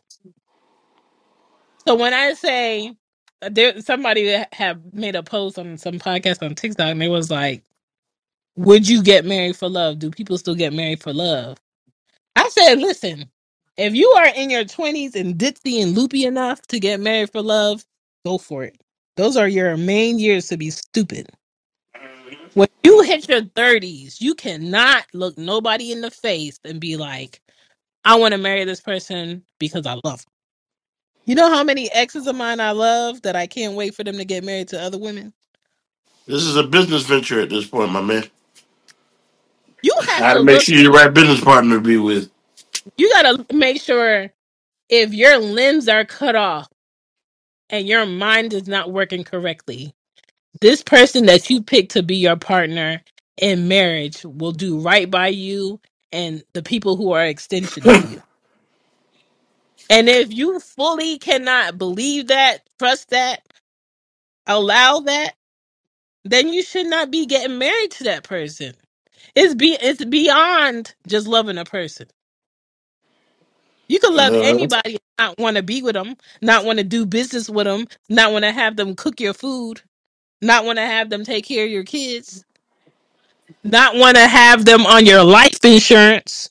So when I say there, somebody that have made a post on some podcast on TikTok, and they was like, would you get married for love? Do people still get married for love? I said, listen, if you are in your 20s and ditzy and loopy enough to get married for love, go for it. Those are your main years to be stupid. When you hit your 30s, you cannot look nobody in the face and be like, I want to marry this person because I love them. You know how many exes of mine I love that I can't wait for them to get married to other women? This is a business venture at this point, my man. You have How to to make look, sure you're the right business partner to be with. you got to make sure if your limbs are cut off and your mind is not working correctly, this person that you pick to be your partner in marriage will do right by you and the people who are extension of you. And if you fully cannot believe that, trust that, allow that, then you should not be getting married to that person. It's beyond just loving a person. You can love Uh, anybody and not want to be with them, not want to do business with them, not want to have them cook your food, not want to have them take care of your kids, not want to have them on your life insurance.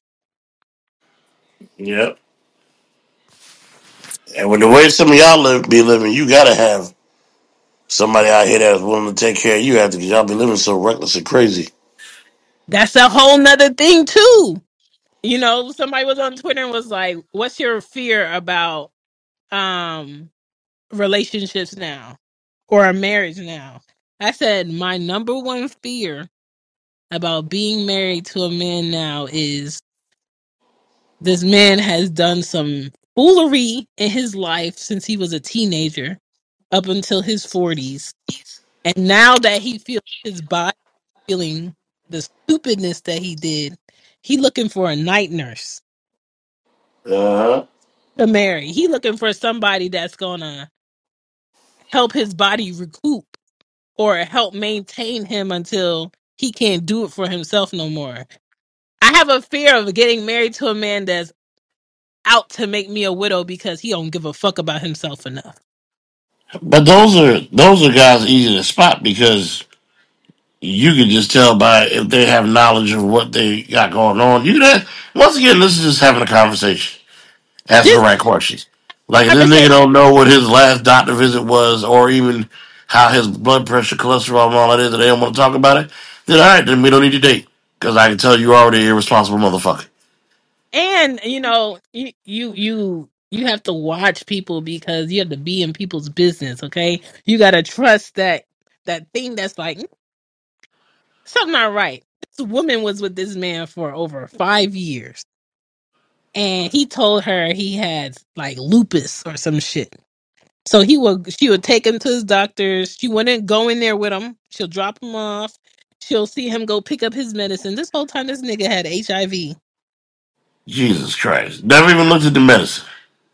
yep. And with the way some of y'all be living, you gotta have somebody out here that's willing to take care of you after because y'all be living so reckless and crazy. That's a whole nother thing too. You know, somebody was on Twitter and was like, "What's your fear about um relationships now or a marriage now?" I said, "My number one fear about being married to a man now is this man has done some foolery in his life since he was a teenager up until his 40s. And now that he feels his body feeling the stupidness that he did, he looking for a night nurse Uh-huh. to marry. He looking for somebody that's gonna help his body recoup or help maintain him until he can't do it for himself no more. I have a fear of getting married to a man that's out to make me a widow because he don't give a fuck about himself enough. But those are guys easy to spot because you can just tell by if they have knowledge of what they got going on. You can once again, this is just having a conversation. Ask the This right questions. Like if this nigga conversation, don't know what his last doctor visit was, or even how his blood pressure, cholesterol, and all that is, and they don't want to talk about it, then all right, then we don't need to date because I can tell you already an irresponsible motherfucker. and you know, you have to watch people because you have to be in people's business. Okay, you got to trust that thing that's like something not right. This woman was with this man for over 5 years, and he told her he had like lupus or some shit. So she would take him to his doctors. She wouldn't go in there with him. She'll drop him off. She'll see him go pick up his medicine. This whole time, this nigga had HIV. Jesus Christ, never even looked at the medicine.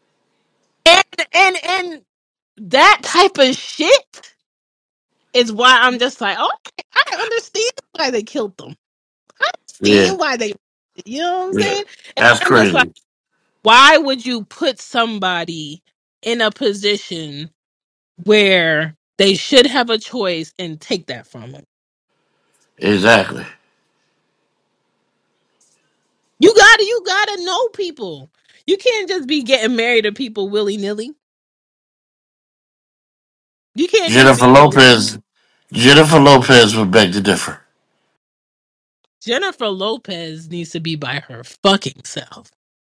And that type of shit is why I'm just like, oh, I understand why they killed them. I Yeah, understand why they, you know what I'm yeah, saying? And that's I'm just like, crazy. why would you put somebody in a position where they should have a choice and take that from them? Exactly. You gotta know people. You can't just be getting married to people willy nilly. You can't just Jennifer be with Lopez. Jennifer Lopez would beg to differ. Jennifer Lopez needs to be by her fucking self.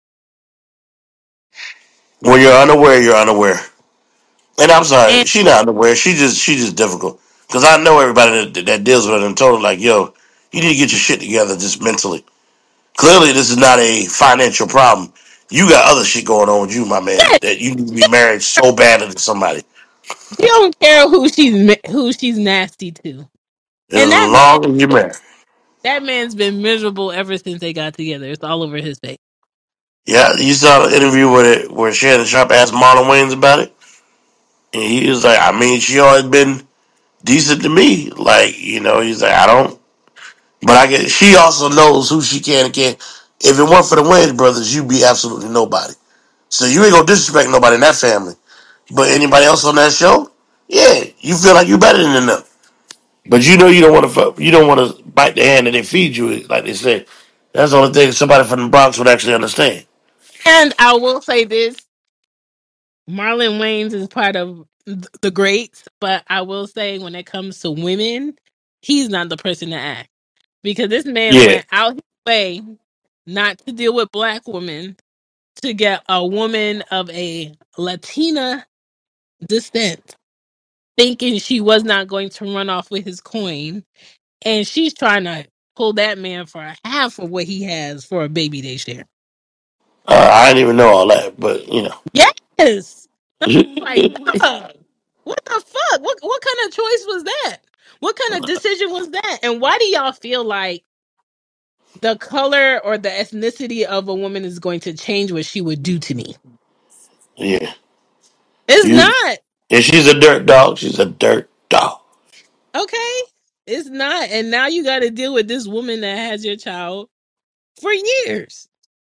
When you're unaware, you're unaware. And I'm sorry, And she not unaware. She just difficult. Because I know everybody that deals with it and told her like, yo, you need to get your shit together just mentally. Clearly, this is not a financial problem. You got other shit going on with you, my man. yeah, That you need to be married so badly to somebody. she don't care who she's nasty to. As And long as you're married. that man's been miserable ever since they got together. It's all over his face. Yeah, you saw the interview where Shannon Sharp asked Marlon Wayans about it, and he was like, "I mean, she always been decent to me. Like, he's like, I don't, but I get. She also knows who she can and can't. If it weren't for the Wayans brothers, you'd be absolutely nobody. So you ain't gonna disrespect nobody in that family. But anybody else on that show, yeah, you feel like you better than them. But you don't want to. You don't want to bite the hand that they feed you. Like they say, that's the only thing somebody from the Bronx would actually understand. And I will say this: Marlon Wayans is part of the greats, but I will say when it comes to women, he's not the person to act because this man Yeah, went out his way not to deal with black women to get a woman of a Latina descent, thinking she was not going to run off with his coin, and she's trying to pull that man for half of what he has for a baby they share. I didn't even know all that, but Yes. Like, bruh, what the fuck? What kind of choice was that? What kind of decision was that? And why do y'all feel like the color or the ethnicity of a woman is going to change what she would do to me? yeah, It's you. not. If she's a dirt dog, she's a dirt dog. Okay? It's not. And now you got to deal with this woman that has your child for years.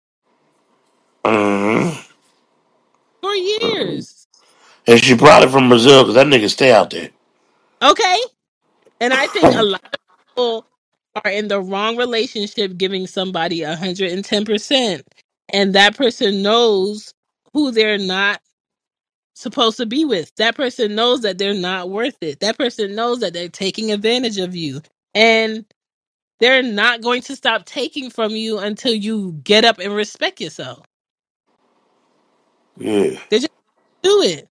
Mm-hmm. For Mm-hmm. years. And she brought it from Brazil because that nigga stay out there. Okay. And I think a lot of people are in the wrong relationship giving somebody 110%. And that person knows who they're not supposed to be with. That person knows that they're not worth it. That person knows that they're taking advantage of you. And they're not going to stop taking from you until you get up and respect yourself. Yeah. They just do it.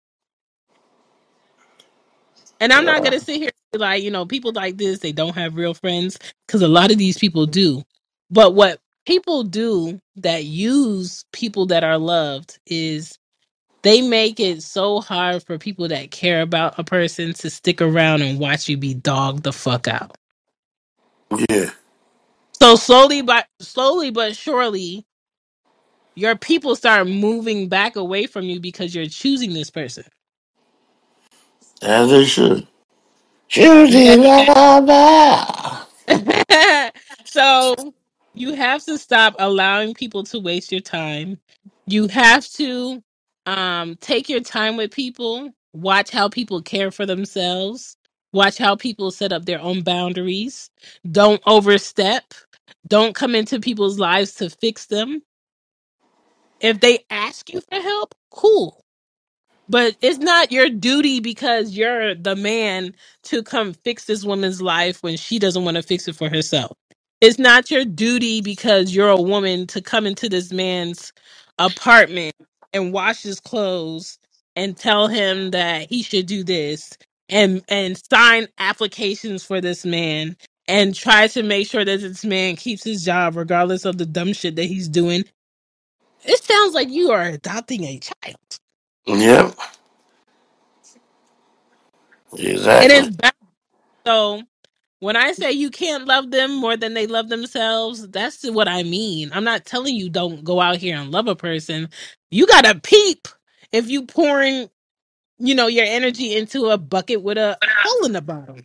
And I'm not gonna sit here and be like, people like this, they don't have real friends, because a lot of these people do. But what people do that use people that are loved is they make it so hard for people that care about a person to stick around and watch you be dogged the fuck out. Yeah. So slowly but surely, your people start moving back away from you because you're choosing this person. As they should. Yeah. Judy Lava. So you have to stop allowing people to waste your time. You have to take your time with people, watch how people care for themselves, watch how people set up their own boundaries. Don't overstep. Don't come into people's lives to fix them. If they ask you for help, cool. But it's not your duty because you're the man to come fix this woman's life when she doesn't want to fix it for herself. It's not your duty because you're a woman to come into this man's apartment and wash his clothes and tell him that he should do this and sign applications for this man and try to make sure that this man keeps his job regardless of the dumb shit that he's doing. It sounds like you are adopting a child. Yep. And Exactly. it's bad. So when I say you can't love them more than they love themselves, that's what I mean. I'm not telling you don't go out here and love a person. You gotta peep if you pouring, your energy into a bucket with a hole in the bottom.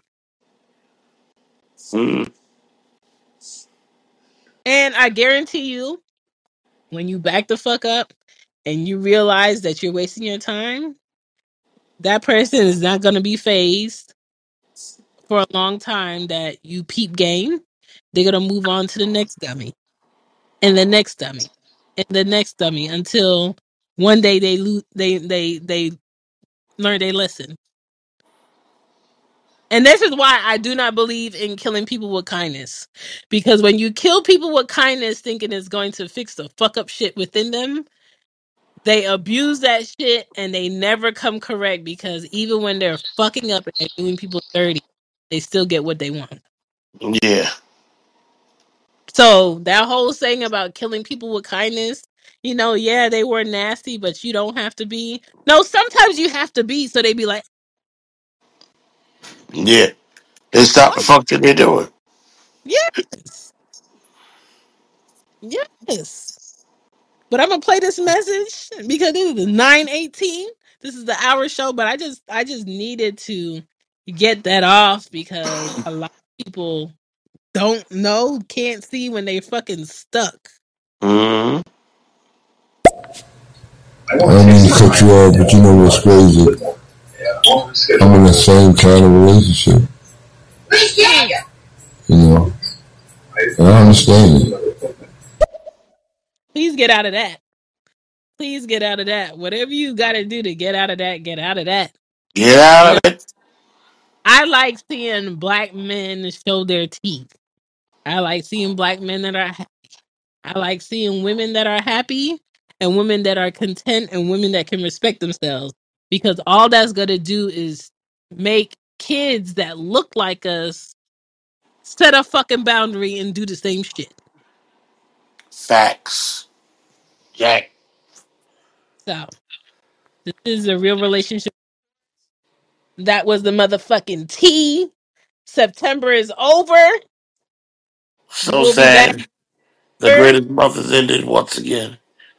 Mm. And I guarantee you, when you back the fuck up and you realize that you're wasting your time, that person is not gonna be phased for a long time that you peep game. They're gonna move on to the next dummy. And the next dummy, and the next dummy, until one day they they learn their lesson. And this is why I do not believe in killing people with kindness, because when you kill people with kindness, thinking it's going to fix the fuck up shit within them, they abuse that shit and they never come correct. Because even when they're fucking up and they're doing people dirty, they still get what they want. Yeah. So that whole saying about killing people with kindness, yeah, they were nasty, but you don't have to be. No, sometimes you have to be. So they be like, Yeah. They stop the what? fuck that they're doing. Yes, yes. But I'm gonna play this message because this is 9:18. This is the hour show, but I just needed to get that off because a lot of people don't know, can't see when they fucking stuck. Mm. I don't mean to cut you off, but you know what's crazy? I'm in the same kind of relationship, Hmm. you know, and I understand it. Please get out of that. Please get out of that. Whatever you got to do to get out of that, get out of that. Get You out know, of it. I like seeing black men show their teeth. I like seeing black men that are, I like seeing women that are happy and women that are content and women that can respect themselves. Because all that's going to do is make kids that look like us set a fucking boundary and do the same shit. Facts. Jack. So, this is a real relationship. That was the motherfucking tea. September is over. We So will be back sad. The here. greatest month has ended once again.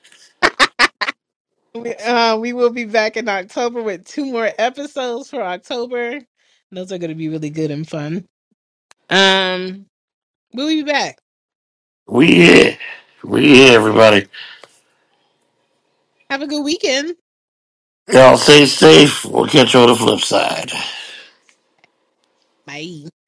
We will be back in October with 2 more episodes for October. Those are going to be really good and fun. We'll be back. We here. We here, everybody. Have a good weekend. Y'all stay safe. We'll catch you on the flip side. Bye.